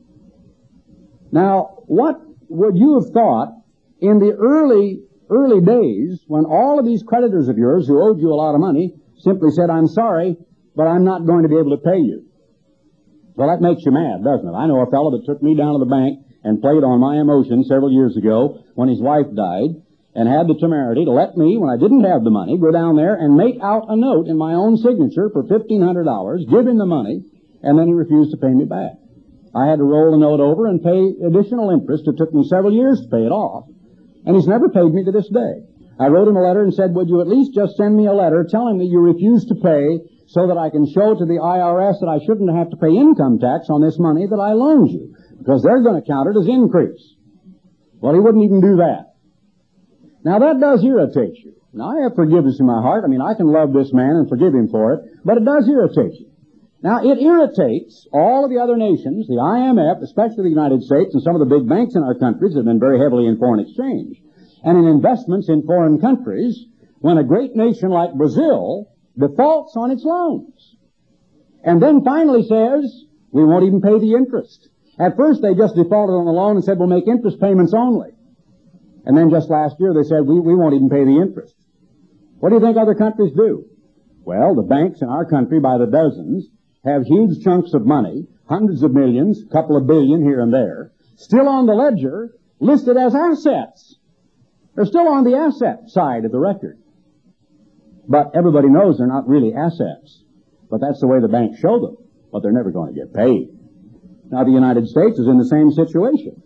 Now, what would you have thought in the early, early days when all of these creditors of yours who owed you a lot of money simply said, I'm sorry, but I'm not going to be able to pay you? Well, that makes you mad, doesn't it? I know a fellow that took me down to the bank and played on my emotions several years ago when his wife died and had the temerity to let me, when I didn't have the money, go down there and make out a note in my own signature for fifteen hundred dollars, give him the money, and then he refused to pay me back. I had to roll the note over and pay additional interest. It took me several years to pay it off. And he's never paid me to this day. I wrote him a letter and said, would you at least just send me a letter telling me you refused to pay so that I can show to the I R S that I shouldn't have to pay income tax on this money that I loaned you, because they're going to count it as increase. Well, he wouldn't even do that. Now, that does irritate you. Now, I have forgiveness in my heart. I mean, I can love this man and forgive him for it, but it does irritate you. Now, it irritates all of the other nations, the I M F, especially the United States, and some of the big banks in our countries that have been very heavily in foreign exchange and in investments in foreign countries, when a great nation like Brazil defaults on its loans and then finally says, we won't even pay the interest. At first, they just defaulted on the loan and said, we'll make interest payments only. And then just last year, they said, we, we won't even pay the interest. What do you think other countries do? Well, the banks in our country, by the dozens, have huge chunks of money, hundreds of millions, a couple of billion here and there, still on the ledger, listed as assets. They're still on the asset side of the record. But everybody knows they're not really assets. But that's the way the banks show them. But they're never going to get paid. Now, the United States is in the same situation.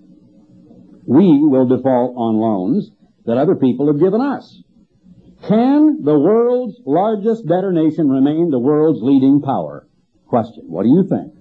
We will default on loans that other people have given us. Can the world's largest debtor nation remain the world's leading power? Question. What do you think?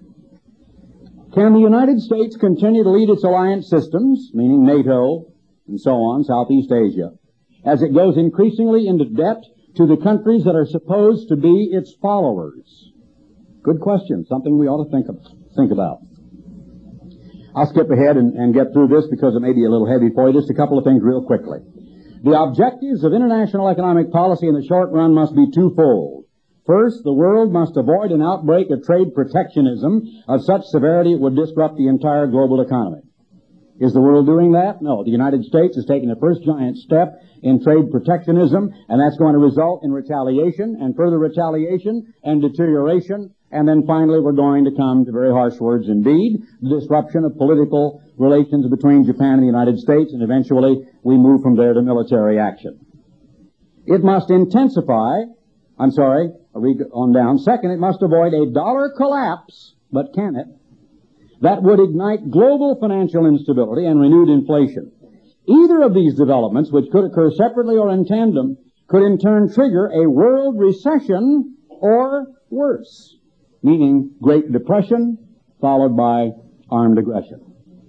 Can the United States continue to lead its alliance systems, meaning NATO and so on, Southeast Asia, as it goes increasingly into debt to the countries that are supposed to be its followers? Good question. Something we ought to think, of, think about. I'll skip ahead and, and get through this because it may be a little heavy for you. Just a couple of things real quickly. The objectives of international economic policy in the short run must be twofold. First, the world must avoid an outbreak of trade protectionism of such severity it would disrupt the entire global economy. Is the world doing that? No. The United States is taking the first giant step in trade protectionism, and that's going to result in retaliation and further retaliation and deterioration, and then finally we're going to come to very harsh words indeed, the disruption of political relations between Japan and the United States, and eventually we move from there to military action. It must intensify, I'm sorry, I'll read on down. Second, it must avoid a dollar collapse, but can it, that would ignite global financial instability and renewed inflation. Either of these developments, which could occur separately or in tandem, could in turn trigger a world recession or worse, meaning Great Depression followed by armed aggression.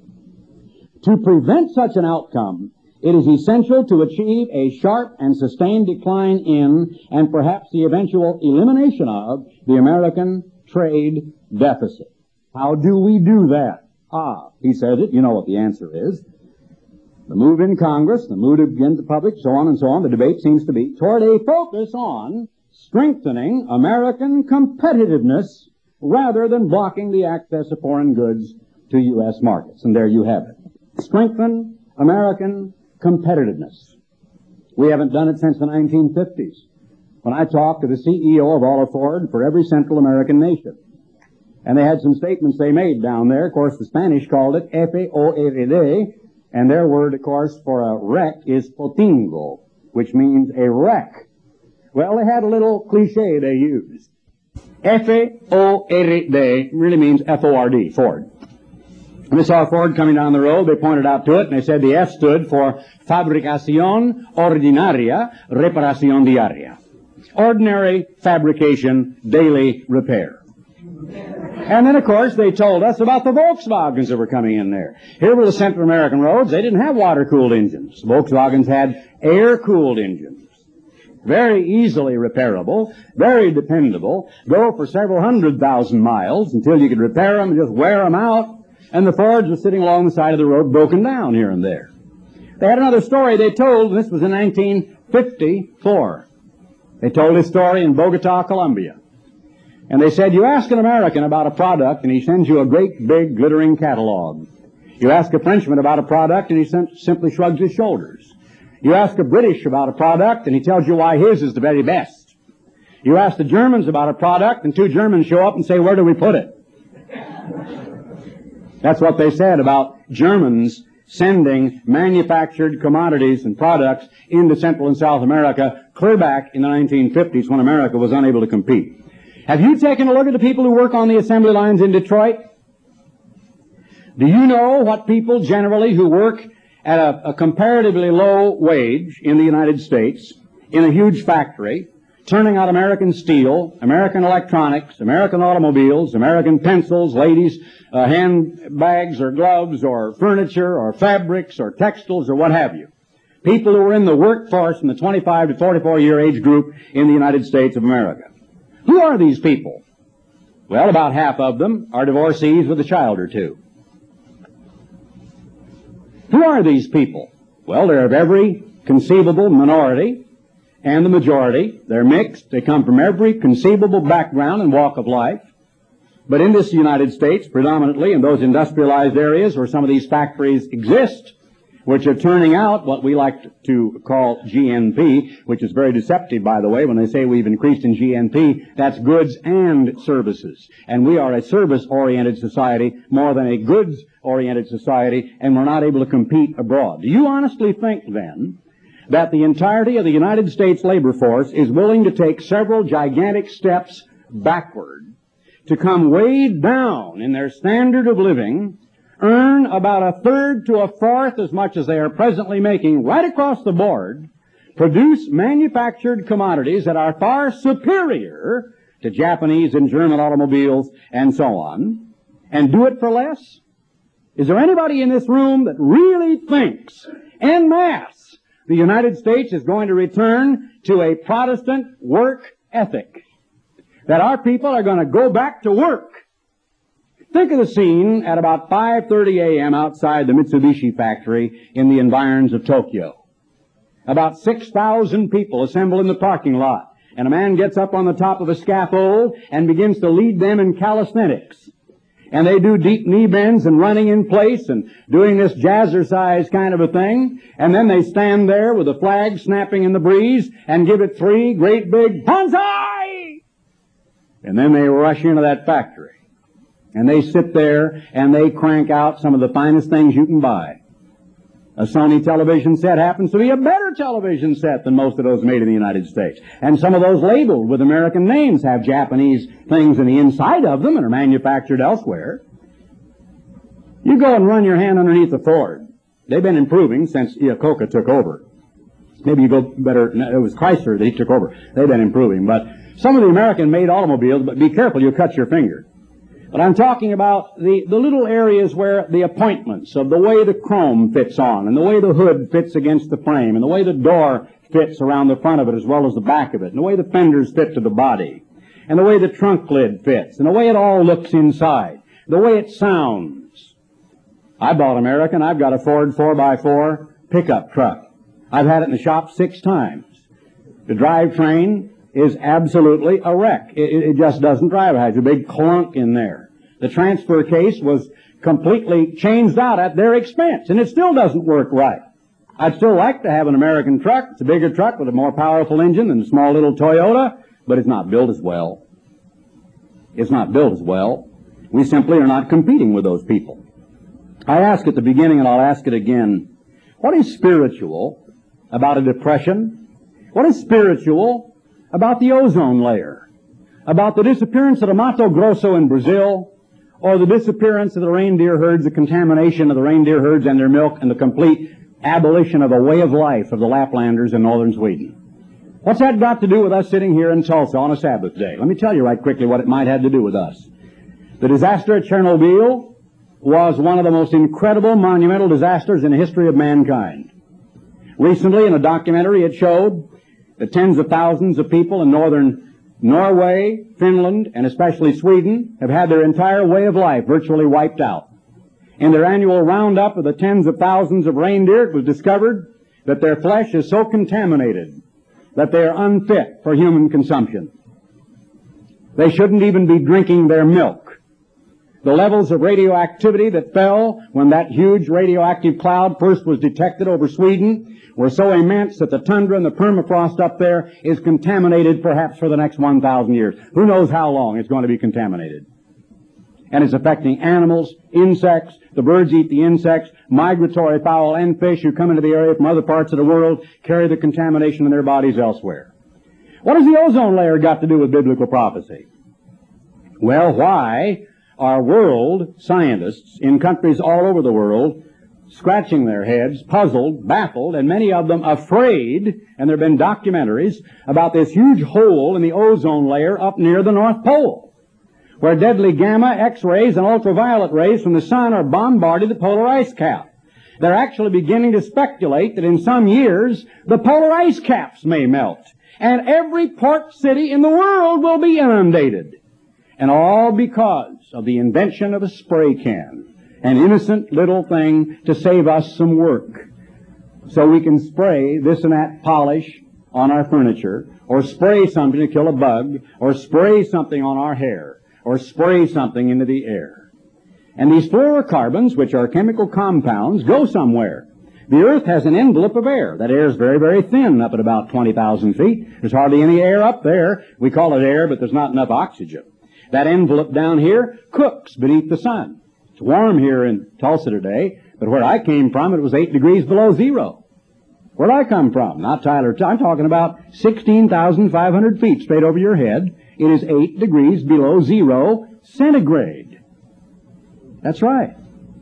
To prevent such an outcome, it is essential to achieve a sharp and sustained decline in, and perhaps the eventual elimination of, the American trade deficit. How do we do that? Ah, he says it. You know what the answer is. The move in Congress, the move against the public, so on and so on, the debate seems to be toward a focus on strengthening American competitiveness rather than blocking the access of foreign goods to U S markets. And there you have it. Strengthen American competitiveness. We haven't done it since the nineteen fifties, when I talked to the C E O of Olive Ford for every Central American nation. And they had some statements they made down there. Of course, the Spanish called it F O R D, and their word, of course, for a wreck is potingo, which means a wreck. Well, they had a little cliche they used. F O R D really means F O R D, Ford. When they saw Ford coming down the road, they pointed out to it, and they said the F stood for Fabricación Ordinaria, Reparación Diaria. Ordinary fabrication, daily repair. And then, of course, they told us about the Volkswagens that were coming in there. Here were the Central American roads. They didn't have water-cooled engines. Volkswagens had air-cooled engines. Very easily repairable, very dependable, go for several hundred thousand miles until you could repair them and just wear them out. And the Fords were sitting along the side of the road, broken down here and there. They had another story they told, and this was in nineteen fifty-four. They told this story in Bogota, Colombia. And they said, you ask an American about a product, and he sends you a great, big, glittering catalog. You ask a Frenchman about a product, and he sim- simply shrugs his shoulders. You ask a British about a product, and he tells you why his is the very best. You ask the Germans about a product, and two Germans show up and say, where do we put it? That's what they said about Germans sending manufactured commodities and products into Central and South America clear back in the nineteen fifties when America was unable to compete. Have you taken a look at the people who work on the assembly lines in Detroit? Do you know what people generally who work at a, a comparatively low wage in the United States, in a huge factory, turning out American steel, American electronics, American automobiles, American pencils, ladies' uh, handbags or gloves or furniture or fabrics or textiles or what have you. People who are in the workforce in the twenty-five to forty-four year age group in the United States of America. Who are these people? Well, about half of them are divorcees with a child or two. Who are these people? Well, they're of every conceivable minority and the majority. They're mixed. They come from every conceivable background and walk of life. But in this United States, predominantly in those industrialized areas where some of these factories exist, which are turning out what we like to call G N P, which is very deceptive, by the way. When they say we've increased in G N P, that's goods and services. And we are a service-oriented society more than a goods-oriented society, and we're not able to compete abroad. Do you honestly think, then, that the entirety of the United States labor force is willing to take several gigantic steps backward to come way down in their standard of living, earn about a third to a fourth as much as they are presently making right across the board, produce manufactured commodities that are far superior to Japanese and German automobiles and so on, and do it for less? Is there anybody in this room that really thinks, en masse, the United States is going to return to a Protestant work ethic? That our people are going to go back to work? Think of the scene at about five thirty a.m. outside the Mitsubishi factory in the environs of Tokyo. About six thousand people assemble in the parking lot, and a man gets up on the top of a scaffold and begins to lead them in calisthenics. And they do deep knee bends and running in place and doing this jazzercise kind of a thing. And then they stand there with the flag snapping in the breeze and give it three great big Banzai! And then they rush into that factory. And they sit there and they crank out some of the finest things you can buy. A Sony television set happens to be a better television set than most of those made in the United States. And some of those labeled with American names have Japanese things in the inside of them and are manufactured elsewhere. You go and run your hand underneath the Ford. They've been improving since Iacocca took over. Maybe you go better, it was Chrysler that he took over. They've been improving. But some of the American-made automobiles, but be careful, you'll cut your finger. But I'm talking about the, the little areas where the appointments of the way the chrome fits on, and the way the hood fits against the frame, and the way the door fits around the front of it as well as the back of it, and the way the fenders fit to the body, and the way the trunk lid fits, and the way it all looks inside, the way it sounds. I bought American. I've got a Ford four by four pickup truck. I've had it in the shop six times. The drivetrain is absolutely a wreck. It, it just doesn't drive. It has a big clunk in there. The transfer case was completely changed out at their expense, and it still doesn't work right. I'd still like to have an American truck. It's a bigger truck with a more powerful engine than a small little Toyota, but it's not built as well. It's not built as well. We simply are not competing with those people. I asked at the beginning, and I'll ask it again, what is spiritual about a depression? What is spiritual about the ozone layer? About the disappearance of the Mato Grosso in Brazil, or the disappearance of the reindeer herds, the contamination of the reindeer herds and their milk, and the complete abolition of a way of life of the Laplanders in northern Sweden? What's that got to do with us sitting here in Tulsa on a Sabbath day? Let me tell you right quickly what it might have to do with us. The disaster at Chernobyl was one of the most incredible monumental disasters in the history of mankind. Recently, in a documentary, it showed that tens of thousands of people in northern Norway, Finland, and especially Sweden have had their entire way of life virtually wiped out. In their annual roundup of the tens of thousands of reindeer, it was discovered that their flesh is so contaminated that they are unfit for human consumption. They shouldn't even be drinking their milk. The levels of radioactivity that fell when that huge radioactive cloud first was detected over Sweden were so immense that the tundra and the permafrost up there is contaminated perhaps for the next one thousand years. Who knows how long it's going to be contaminated? And it's affecting animals, insects, the birds eat the insects, migratory fowl and fish who come into the area from other parts of the world carry the contamination in their bodies elsewhere. What has the ozone layer got to do with biblical prophecy? Well, why are world scientists in countries all over the world scratching their heads, puzzled, baffled, and many of them afraid, and there have been documentaries about this huge hole in the ozone layer up near the North Pole, where deadly gamma, X-rays, and ultraviolet rays from the sun are bombarding the polar ice cap. They're actually beginning to speculate that in some years the polar ice caps may melt, and every port city in the world will be inundated. And all because of the invention of a spray can, an innocent little thing to save us some work. So we can spray this and that polish on our furniture, or spray something to kill a bug, or spray something on our hair, or spray something into the air. And these fluorocarbons, which are chemical compounds, go somewhere. The earth has an envelope of air. That air is very, very thin up at about twenty thousand feet. There's hardly any air up there. We call it air, but there's not enough oxygen. That envelope down here cooks beneath the sun. It's warm here in Tulsa today, but where I came from, it was eight degrees below zero. Where'd I come from? Not Tyler. I'm talking about sixteen thousand five hundred feet straight over your head. It is eight degrees below zero centigrade. That's right.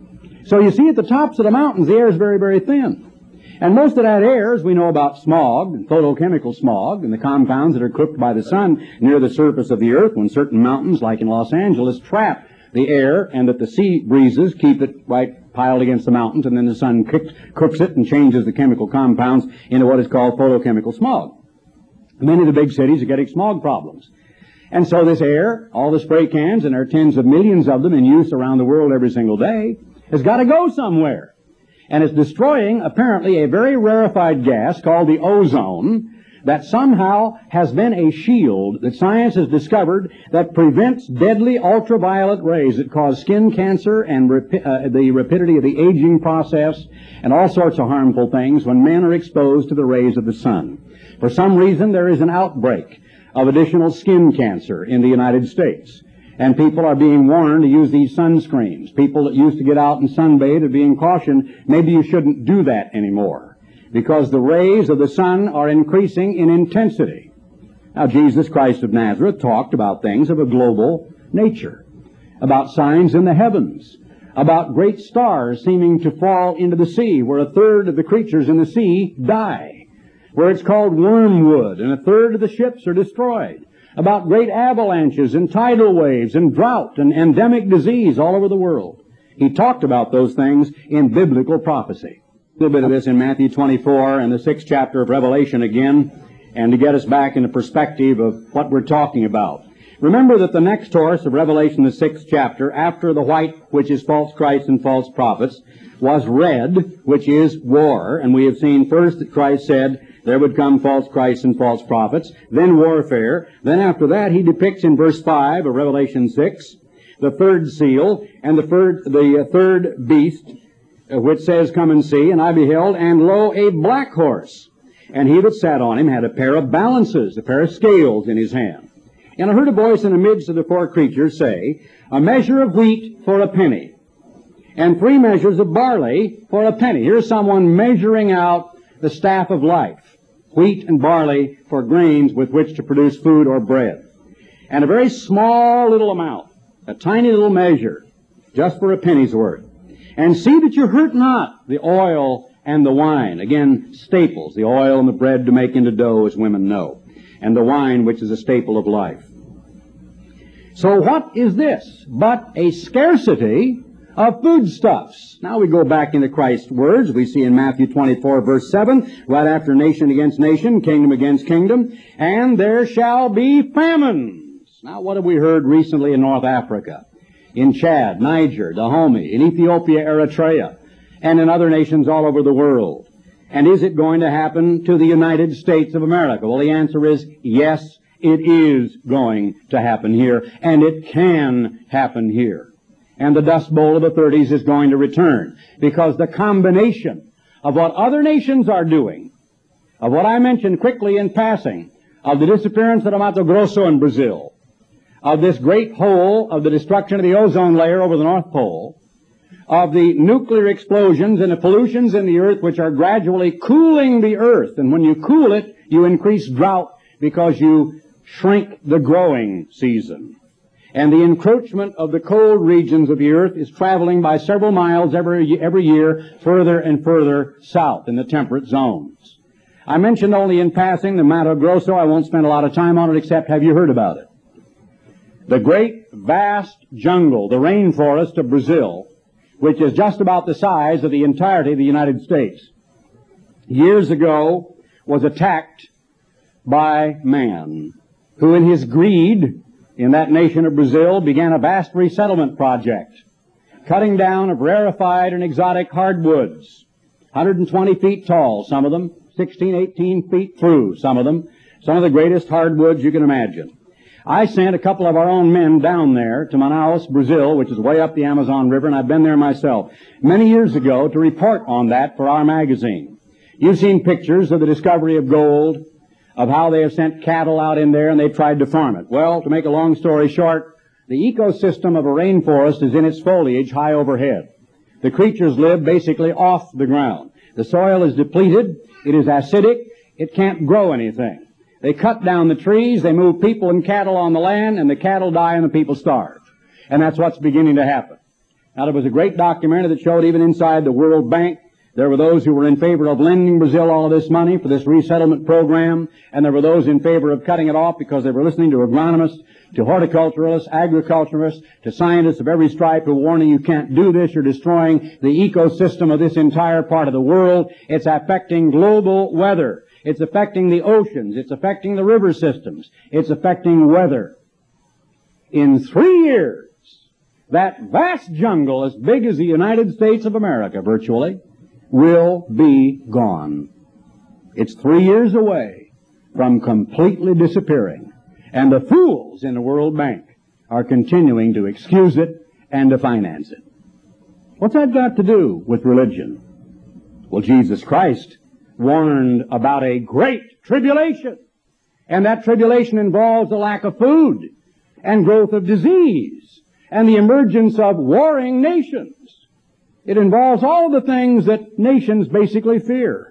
So you see, at the tops of the mountains, the air is very, very thin. And most of that air, as we know about smog and photochemical smog and the compounds that are cooked by the sun near the surface of the earth when certain mountains, like in Los Angeles, trap the air and that the sea breezes keep it right piled against the mountains, and then the sun cooks, cooks it and changes the chemical compounds into what is called photochemical smog. Many of the big cities are getting smog problems. And so this air, all the spray cans, and there are tens of millions of them in use around the world every single day, has got to go somewhere. And it's destroying, apparently, a very rarefied gas called the ozone that somehow has been a shield that science has discovered that prevents deadly ultraviolet rays that cause skin cancer and rapi- uh, the rapidity of the aging process and all sorts of harmful things when men are exposed to the rays of the sun. For some reason, there is an outbreak of additional skin cancer in the United States. And people are being warned to use these sunscreens. People that used to get out and sunbathe are being cautioned, maybe you shouldn't do that anymore, because the rays of the sun are increasing in intensity. Now, Jesus Christ of Nazareth talked about things of a global nature, about signs in the heavens, about great stars seeming to fall into the sea, where a third of the creatures in the sea die, where it's called wormwood, and a third of the ships are destroyed, about great avalanches and tidal waves and drought and endemic disease all over the world. He talked about those things in biblical prophecy. A little bit of this in Matthew twenty-four and the sixth chapter of Revelation again, and to get us back in the perspective of what we're talking about. Remember that the next horse of Revelation, the sixth chapter, after the white, which is false Christ and false prophets, was red, which is war. And we have seen first that Christ said there would come false Christs and false prophets, then warfare. Then after that, he depicts in verse five of Revelation six the third seal and the third, the uh, third beast, uh, which says, "Come and see." And I beheld, and lo, a black horse. And he that sat on him had a pair of balances, a pair of scales in his hand. And I heard a voice in the midst of the four creatures say, "A measure of wheat for a penny, and three measures of barley for a penny." Here's someone measuring out the staff of life, wheat and barley for grains with which to produce food or bread. And a very small little amount, a tiny little measure, just for a penny's worth. "And see that you hurt not the oil and the wine. Again, staples, the oil and the bread to make into dough, as women know, and the wine, which is a staple of life. So what is this but a scarcity of foodstuffs? Now we go back into Christ's words. We see in Matthew twenty-four, verse seven, right after nation against nation, kingdom against kingdom, and there shall be famines. Now what have we heard recently in North Africa? In Chad, Niger, Dahomey, in Ethiopia, Eritrea, and in other nations all over the world. And is it going to happen to the United States of America? Well, the answer is yes, it is going to happen here, and it can happen here. And the Dust Bowl of the thirties is going to return, because the combination of what other nations are doing, of what I mentioned quickly in passing, of the disappearance of Mato Grosso in Brazil, of this great hole of the destruction of the ozone layer over the North Pole, of the nuclear explosions and the pollutions in the earth which are gradually cooling the earth. And when you cool it, you increase drought because you shrink the growing season. And the encroachment of the cold regions of the earth is traveling by several miles every, every year further and further south in the temperate zones. I mentioned only in passing the Mato Grosso. I won't spend a lot of time on it, except have you heard about it? The great, vast jungle, the rainforest of Brazil, which is just about the size of the entirety of the United States, years ago was attacked by man, who in his greed in that nation of Brazil began a vast resettlement project, cutting down of rarefied and exotic hardwoods, one hundred twenty feet tall, some of them, sixteen, eighteen feet through, some of them, some of the greatest hardwoods you can imagine. I sent a couple of our own men down there to Manaus, Brazil, which is way up the Amazon River, and I've been there myself many years ago to report on that for our magazine. You've seen pictures of the discovery of gold, of how they have sent cattle out in there and they've tried to farm it. Well, to make a long story short, the ecosystem of a rainforest is in its foliage high overhead. The creatures live basically off the ground. The soil is depleted, it is acidic, it can't grow anything. They cut down the trees, they move people and cattle on the land, and the cattle die and the people starve. And that's what's beginning to happen. Now, there was a great documentary that showed even inside the World Bank, there were those who were in favor of lending Brazil all of this money for this resettlement program, and there were those in favor of cutting it off because they were listening to agronomists, to horticulturalists, agriculturalists, to scientists of every stripe who were warning you can't do this, you're destroying the ecosystem of this entire part of the world. It's affecting global weather. It's affecting the oceans. It's affecting the river systems. It's affecting weather. In three years, that vast jungle, as big as the United States of America virtually, will be gone. It's three years away from completely disappearing. And the fools in the World Bank are continuing to excuse it and to finance it. What's that got to do with religion? Well, Jesus Christ warned about a great tribulation. And that tribulation involves the lack of food and growth of disease and the emergence of warring nations. It involves all the things that nations basically fear.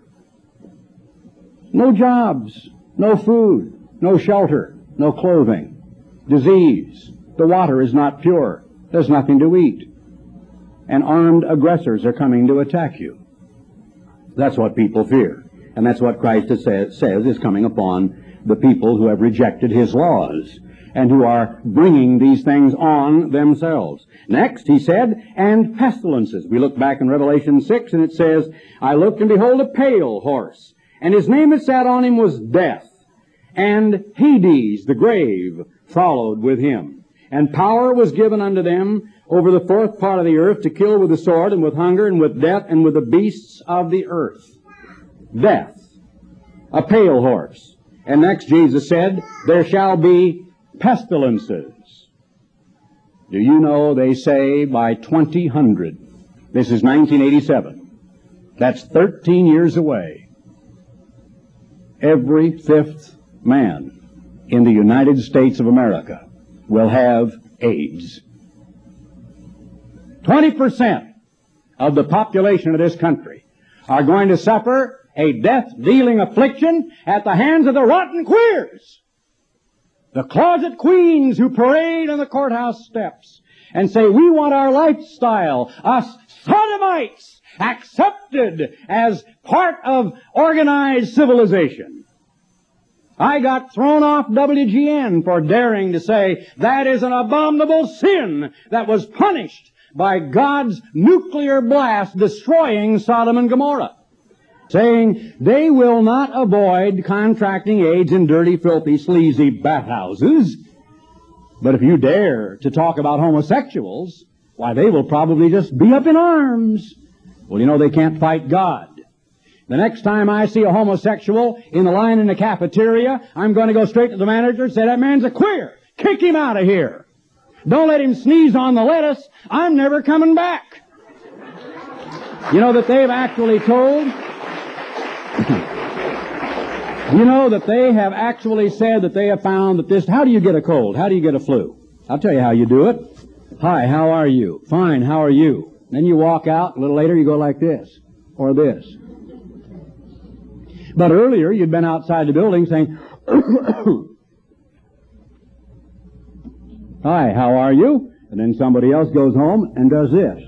No jobs, no food, no shelter, no clothing, disease. The water is not pure. There's nothing to eat. And armed aggressors are coming to attack you. That's what people fear. And that's what Christ has said, says is coming upon the people who have rejected His laws and who are bringing these things on themselves. Next, He said, and pestilences. We look back in Revelation six, and it says, I looked, and behold, a pale horse, and his name that sat on him was Death, and Hades, the grave, followed with him. And power was given unto them over the fourth part of the earth to kill with the sword, and with hunger, and with death, and with the beasts of the earth. Death. A pale horse. And next Jesus said, there shall be pestilences. Do you know they say by twenty hundred, this is nineteen eighty-seven, that's thirteen years away, every fifth man in the United States of America will have AIDS. twenty percent of the population of this country are going to suffer a death-dealing affliction at the hands of the rotten queers, the closet queens who parade on the courthouse steps and say, we want our lifestyle, us sodomites, accepted as part of organized civilization. I got thrown off W G N for daring to say that is an abominable sin that was punished by God's nuclear blast destroying Sodom and Gomorrah, saying they will not avoid contracting AIDS in dirty, filthy, sleazy bathhouses. But if you dare to talk about homosexuals, why, they will probably just be up in arms. Well, you know, they can't fight God. The next time I see a homosexual in the line in the cafeteria, I'm going to go straight to the manager and say, that man's a queer. Kick him out of here. Don't let him sneeze on the lettuce. I'm never coming back. You know that they've actually told... you know that they have actually said that they have found that this... How do you get a cold? How do you get a flu? I'll tell you how you do it. Hi, how are you? Fine, how are you? Then you walk out. A little later you go like this. Or this. But earlier, you'd been outside the building saying, hi, how are you? And then somebody else goes home and does this.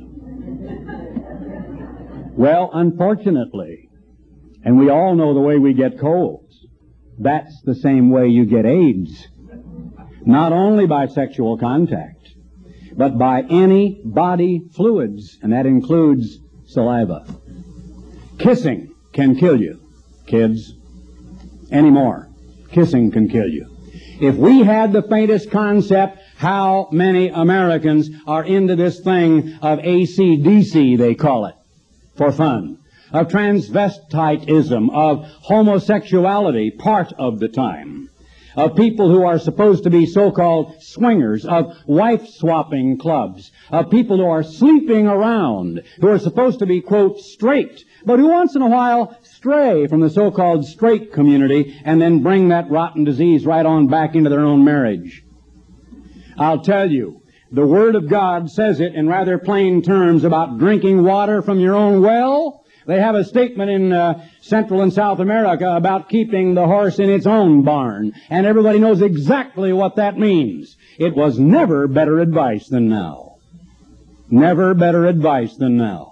Well, unfortunately, and we all know the way we get colds, that's the same way you get AIDS. Not only by sexual contact, but by any body fluids, and that includes saliva. Kissing can kill you. Kids, anymore. Kissing can kill you. If we had the faintest concept how many Americans are into this thing of A C D C, they call it, for fun, of transvestitism, of homosexuality part of the time, of people who are supposed to be so-called swingers, of wife-swapping clubs, of people who are sleeping around, who are supposed to be, quote, straight, but who once in a while stray from the so-called straight community and then bring that rotten disease right on back into their own marriage. I'll tell you, the Word of God says it in rather plain terms about drinking water from your own well. They have a statement in uh, Central and South America about keeping the horse in its own barn, and everybody knows exactly what that means. It was never better advice than now. Never better advice than now.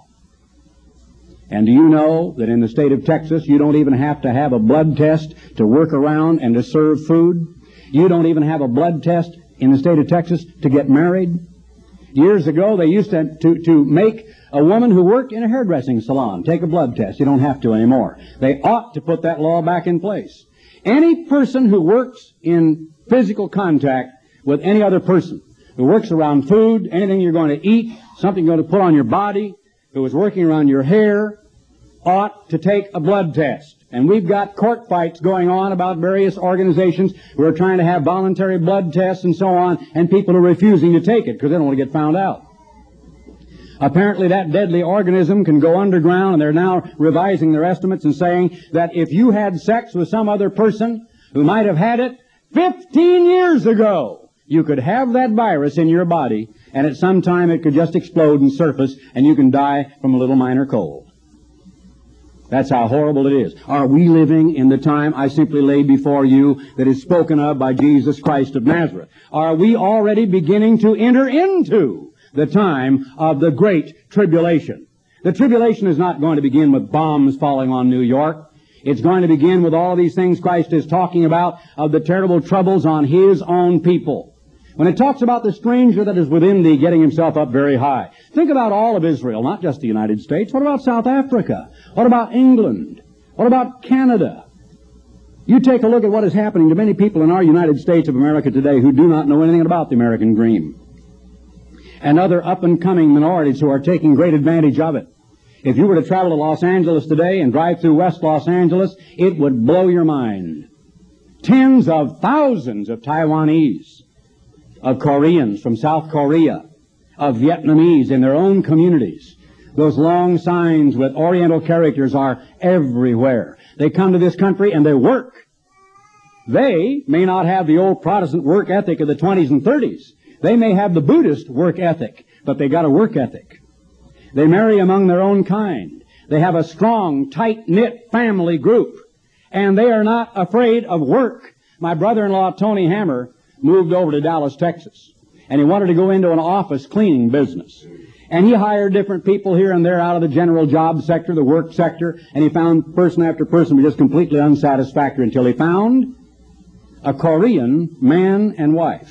And do you know that in the state of Texas, you don't even have to have a blood test to work around and to serve food? You don't even have a blood test in the state of Texas to get married? Years ago, they used to, to, to make a woman who worked in a hairdressing salon take a blood test. You don't have to anymore. They ought to put that law back in place. Any person who works in physical contact with any other person, who works around food, anything you're going to eat, something you're going to put on your body, who is working around your hair, ought to take a blood test. And we've got court fights going on about various organizations who are trying to have voluntary blood tests and so on, and people are refusing to take it because they don't want to get found out. Apparently that deadly organism can go underground, and they're now revising their estimates and saying that if you had sex with some other person who might have had it fifteen years ago, you could have that virus in your body, and at some time it could just explode and surface, and you can die from a little minor cold. That's how horrible it is. Are we living in the time I simply laid before you that is spoken of by Jesus Christ of Nazareth? Are we already beginning to enter into the time of the Great Tribulation? The tribulation is not going to begin with bombs falling on New York. It's going to begin with all of these things Christ is talking about, of the terrible troubles on His own people. When it talks about the stranger that is within thee getting himself up very high, think about all of Israel, not just the United States. What about South Africa? What about England? What about Canada? You take a look at what is happening to many people in our United States of America today who do not know anything about the American dream, and other up-and-coming minorities who are taking great advantage of it. If you were to travel to Los Angeles today and drive through West Los Angeles, it would blow your mind. Tens of thousands of Taiwanese, of Koreans from South Korea, of Vietnamese in their own communities. Those long signs with Oriental characters are everywhere. They come to this country and they work. They may not have the old Protestant work ethic of the twenties and thirties. They may have the Buddhist work ethic, but they got a work ethic. They marry among their own kind. They have a strong, tight-knit family group, and they are not afraid of work. My brother-in-law, Tony Hammer, moved over to Dallas, Texas, and he wanted to go into an office cleaning business. And he hired different people here and there out of the general job sector, the work sector, and he found person after person was just completely unsatisfactory until he found a Korean man and wife.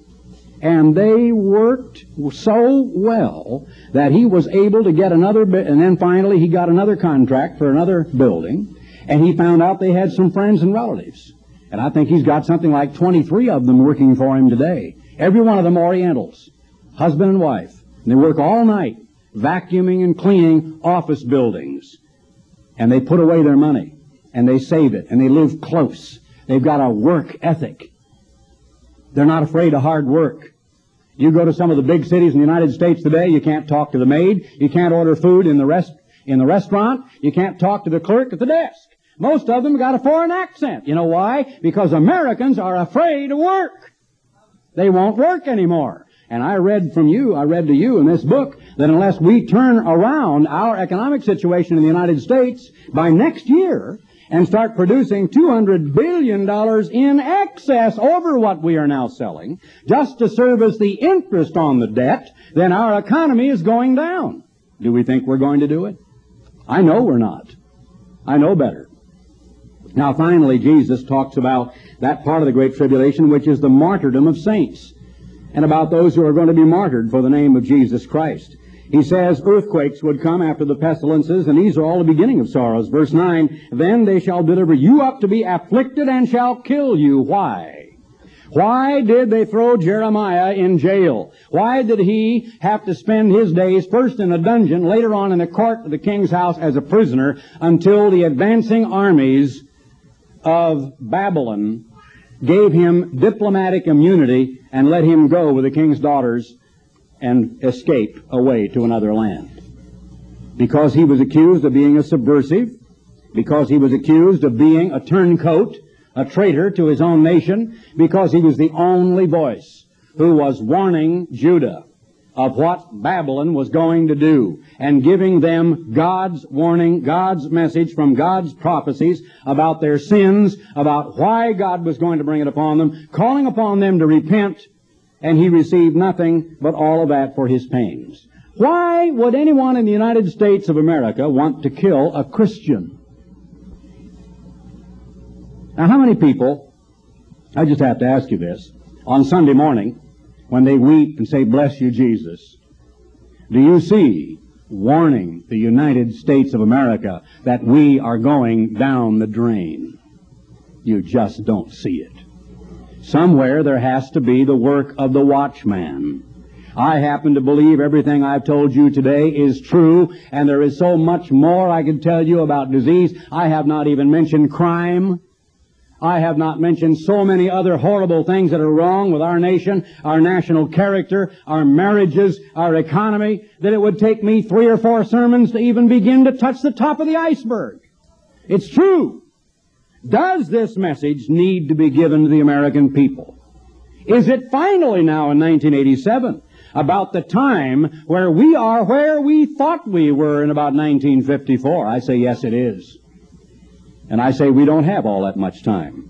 And they worked so well that he was able to get another, and then finally he got another contract for another building, and he found out they had some friends and relatives. And I think he's got something like twenty-three of them working for him today. Every one of them Orientals, husband and wife. And they work all night vacuuming and cleaning office buildings. And they put away their money, and they save it, and they live close. They've got a work ethic. They're not afraid of hard work. You go to some of the big cities in the United States today, you can't talk to the maid, you can't order food in the rest in the restaurant, you can't talk to the clerk at the desk. Most of them got a foreign accent. You know why? Because Americans are afraid to work. They won't work anymore. And I read from you, I read to you in this book that unless we turn around our economic situation in the United States by next year and start producing two hundred billion dollars in excess over what we are now selling, just to service the interest on the debt, then our economy is going down. Do we think we're going to do it? I know we're not. I know better. Now finally, Jesus talks about that part of the Great Tribulation, which is the martyrdom of saints, and about those who are going to be martyred for the name of Jesus Christ. He says earthquakes would come after the pestilences, and these are all the beginning of sorrows. Verse nine, then they shall deliver you up to be afflicted and shall kill you. Why? Why did they throw Jeremiah in jail? Why did he have to spend his days first in a dungeon, later on in the court of the king's house as a prisoner, until the advancing armies of Babylon gave him diplomatic immunity and let him go with the king's daughters and escape away to another land? Because he was accused of being a subversive, because he was accused of being a turncoat, a traitor to his own nation, because he was the only voice who was warning Judah of what Babylon was going to do and giving them God's warning, God's message from God's prophecies about their sins, about why God was going to bring it upon them, calling upon them to repent. And he received nothing but all of that for his pains. Why would anyone in the United States of America want to kill a Christian? Now, how many people, I just have to ask you this, on Sunday morning, when they weep and say, bless you, Jesus, do you see warning the United States of America that we are going down the drain? You just don't see it. Somewhere there has to be the work of the watchman. I happen to believe everything I've told you today is true, and there is so much more I can tell you about disease. I have not even mentioned crime. I have not mentioned so many other horrible things that are wrong with our nation, our national character, our marriages, our economy, that it would take me three or four sermons to even begin to touch the top of the iceberg. It's true. Does this message need to be given to the American people? Is it finally now in nineteen eighty-seven about the time where we are where we thought we were in about nineteen fifty-four? I say yes, it is. And I say we don't have all that much time.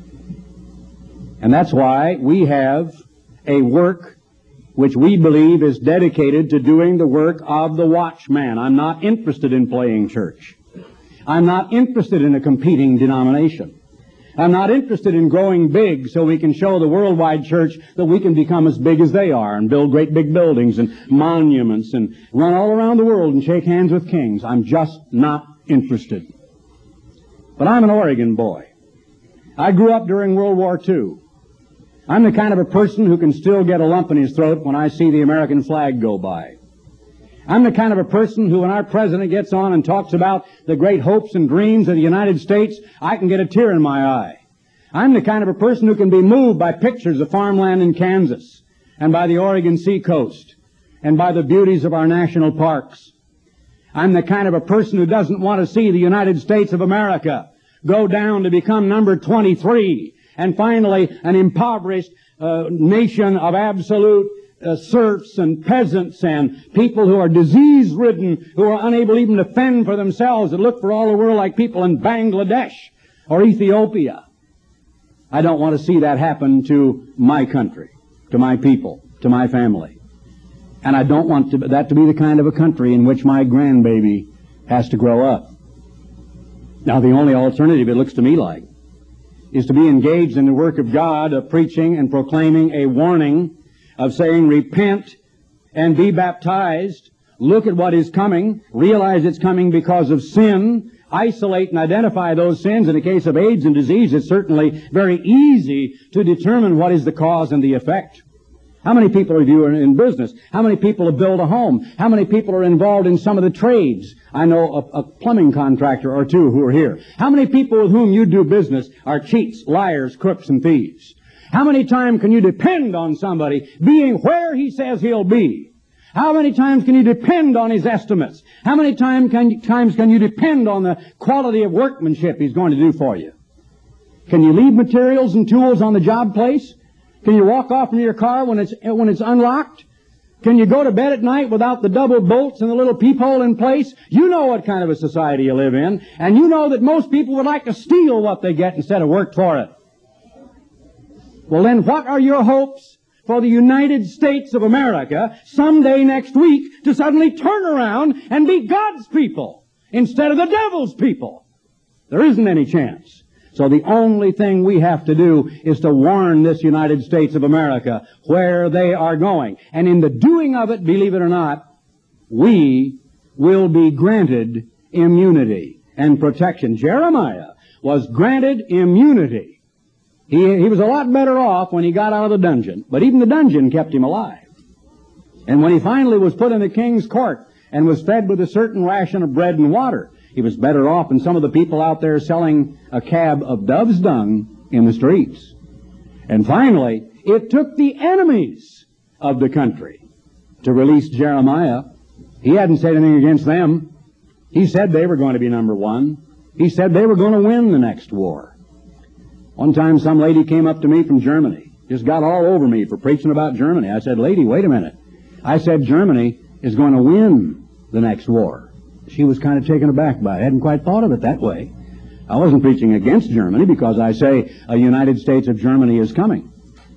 And that's why we have a work which we believe is dedicated to doing the work of the watchman. I'm not interested in playing church. I'm not interested in a competing denomination. I'm not interested in growing big so we can show the worldwide church that we can become as big as they are and build great big buildings and monuments and run all around the world and shake hands with kings. I'm just not interested. But I'm an Oregon boy. I grew up during World War Two. I'm the kind of a person who can still get a lump in his throat when I see the American flag go by. I'm the kind of a person who, when our president gets on and talks about the great hopes and dreams of the United States, I can get a tear in my eye. I'm the kind of a person who can be moved by pictures of farmland in Kansas and by the Oregon seacoast and by the beauties of our national parks. I'm the kind of a person who doesn't want to see the United States of America go down to become number twenty-three and finally an impoverished uh, nation of absolute Uh, serfs and peasants and people who are disease-ridden, who are unable even to fend for themselves, and look for all the world like people in Bangladesh or Ethiopia. I don't want to see that happen to my country, to my people, to my family. And I don't want to, that to be the kind of a country in which my grandbaby has to grow up. Now, the only alternative, it looks to me like, is to be engaged in the work of God, of preaching and proclaiming a warning, of saying, repent and be baptized. Look at what is coming. Realize it's coming because of sin. Isolate and identify those sins. In the case of AIDS and disease, it's certainly very easy to determine what is the cause and the effect. How many people of you are in business? How many people have built a home? How many people are involved in some of the trades? I know a, a plumbing contractor or two who are here. How many people with whom you do business are cheats, liars, crooks, and thieves? How many times can you depend on somebody being where he says he'll be? How many times can you depend on his estimates? How many time can, times can you depend on the quality of workmanship he's going to do for you? Can you leave materials and tools on the job place? Can you walk off from your car when it's, when it's unlocked? Can you go to bed at night without the double bolts and the little peephole in place? You know what kind of a society you live in, and you know that most people would like to steal what they get instead of work for it. Well, then what are your hopes for the United States of America someday next week to suddenly turn around and be God's people instead of the devil's people? There isn't any chance. So the only thing we have to do is to warn this United States of America where they are going. And in the doing of it, believe it or not, we will be granted immunity and protection. Jeremiah was granted immunity. He, he was a lot better off when he got out of the dungeon, but even the dungeon kept him alive. And when he finally was put in the king's court and was fed with a certain ration of bread and water, he was better off than some of the people out there selling a cab of dove's dung in the streets. And finally, it took the enemies of the country to release Jeremiah. He hadn't said anything against them. He said they were going to be number one. He said they were going to win the next war. One time some lady came up to me from Germany, just got all over me for preaching about Germany. I said, lady, wait a minute. I said Germany is going to win the next war. She was kind of taken aback by it. I hadn't quite thought of it that way. I wasn't preaching against Germany because I say a United States of Germany is coming.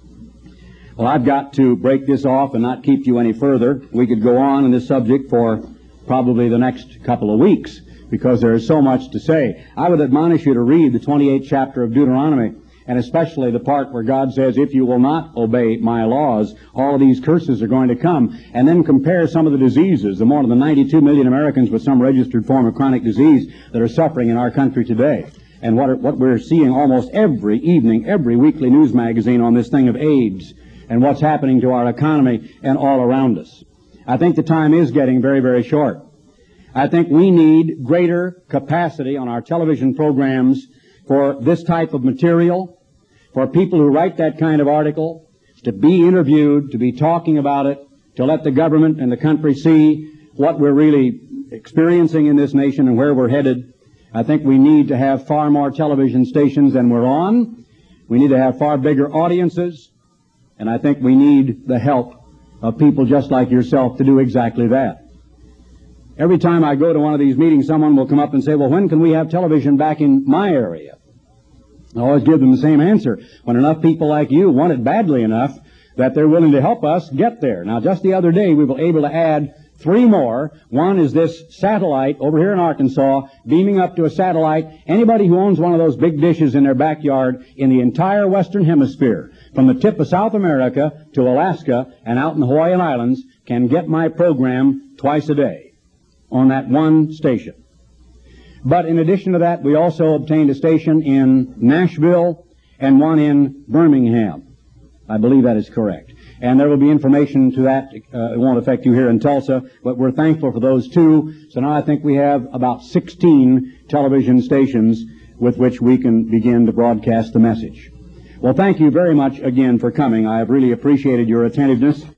Well, I've got to break this off and not keep you any further. We could go on in this subject for probably the next couple of weeks because there is so much to say. I would admonish you to read the twenty-eighth chapter of Deuteronomy, and especially the part where God says, if you will not obey my laws, all of these curses are going to come. And then compare some of the diseases, the more than ninety-two million Americans with some registered form of chronic disease that are suffering in our country today. And what, are, what we're seeing almost every evening, every weekly news magazine on this thing of AIDS and what's happening to our economy and all around us. I think the time is getting very, very short. I think we need greater capacity on our television programs for this type of material, for people who write that kind of article, to be interviewed, to be talking about it, to let the government and the country see what we're really experiencing in this nation and where we're headed. I think we need to have far more television stations than we're on. We need to have far bigger audiences, and I think we need the help of people just like yourself to do exactly that. Every time I go to one of these meetings, someone will come up and say, well, when can we have television back in my area? I always give them the same answer. When enough people like you want it badly enough that they're willing to help us get there. Now, just the other day, we were able to add three more. One is this satellite over here in Arkansas, beaming up to a satellite. Anybody who owns one of those big dishes in their backyard in the entire Western Hemisphere, from the tip of South America to Alaska and out in the Hawaiian Islands, can get my program twice a day on that one station. But in addition to that, we also obtained a station in Nashville and one in Birmingham. I believe that is correct. And there will be information to that. Uh, it won't affect you here in Tulsa, but we're thankful for those two. So now I think we have about sixteen television stations with which we can begin to broadcast the message. Well, thank you very much again for coming. I have really appreciated your attentiveness.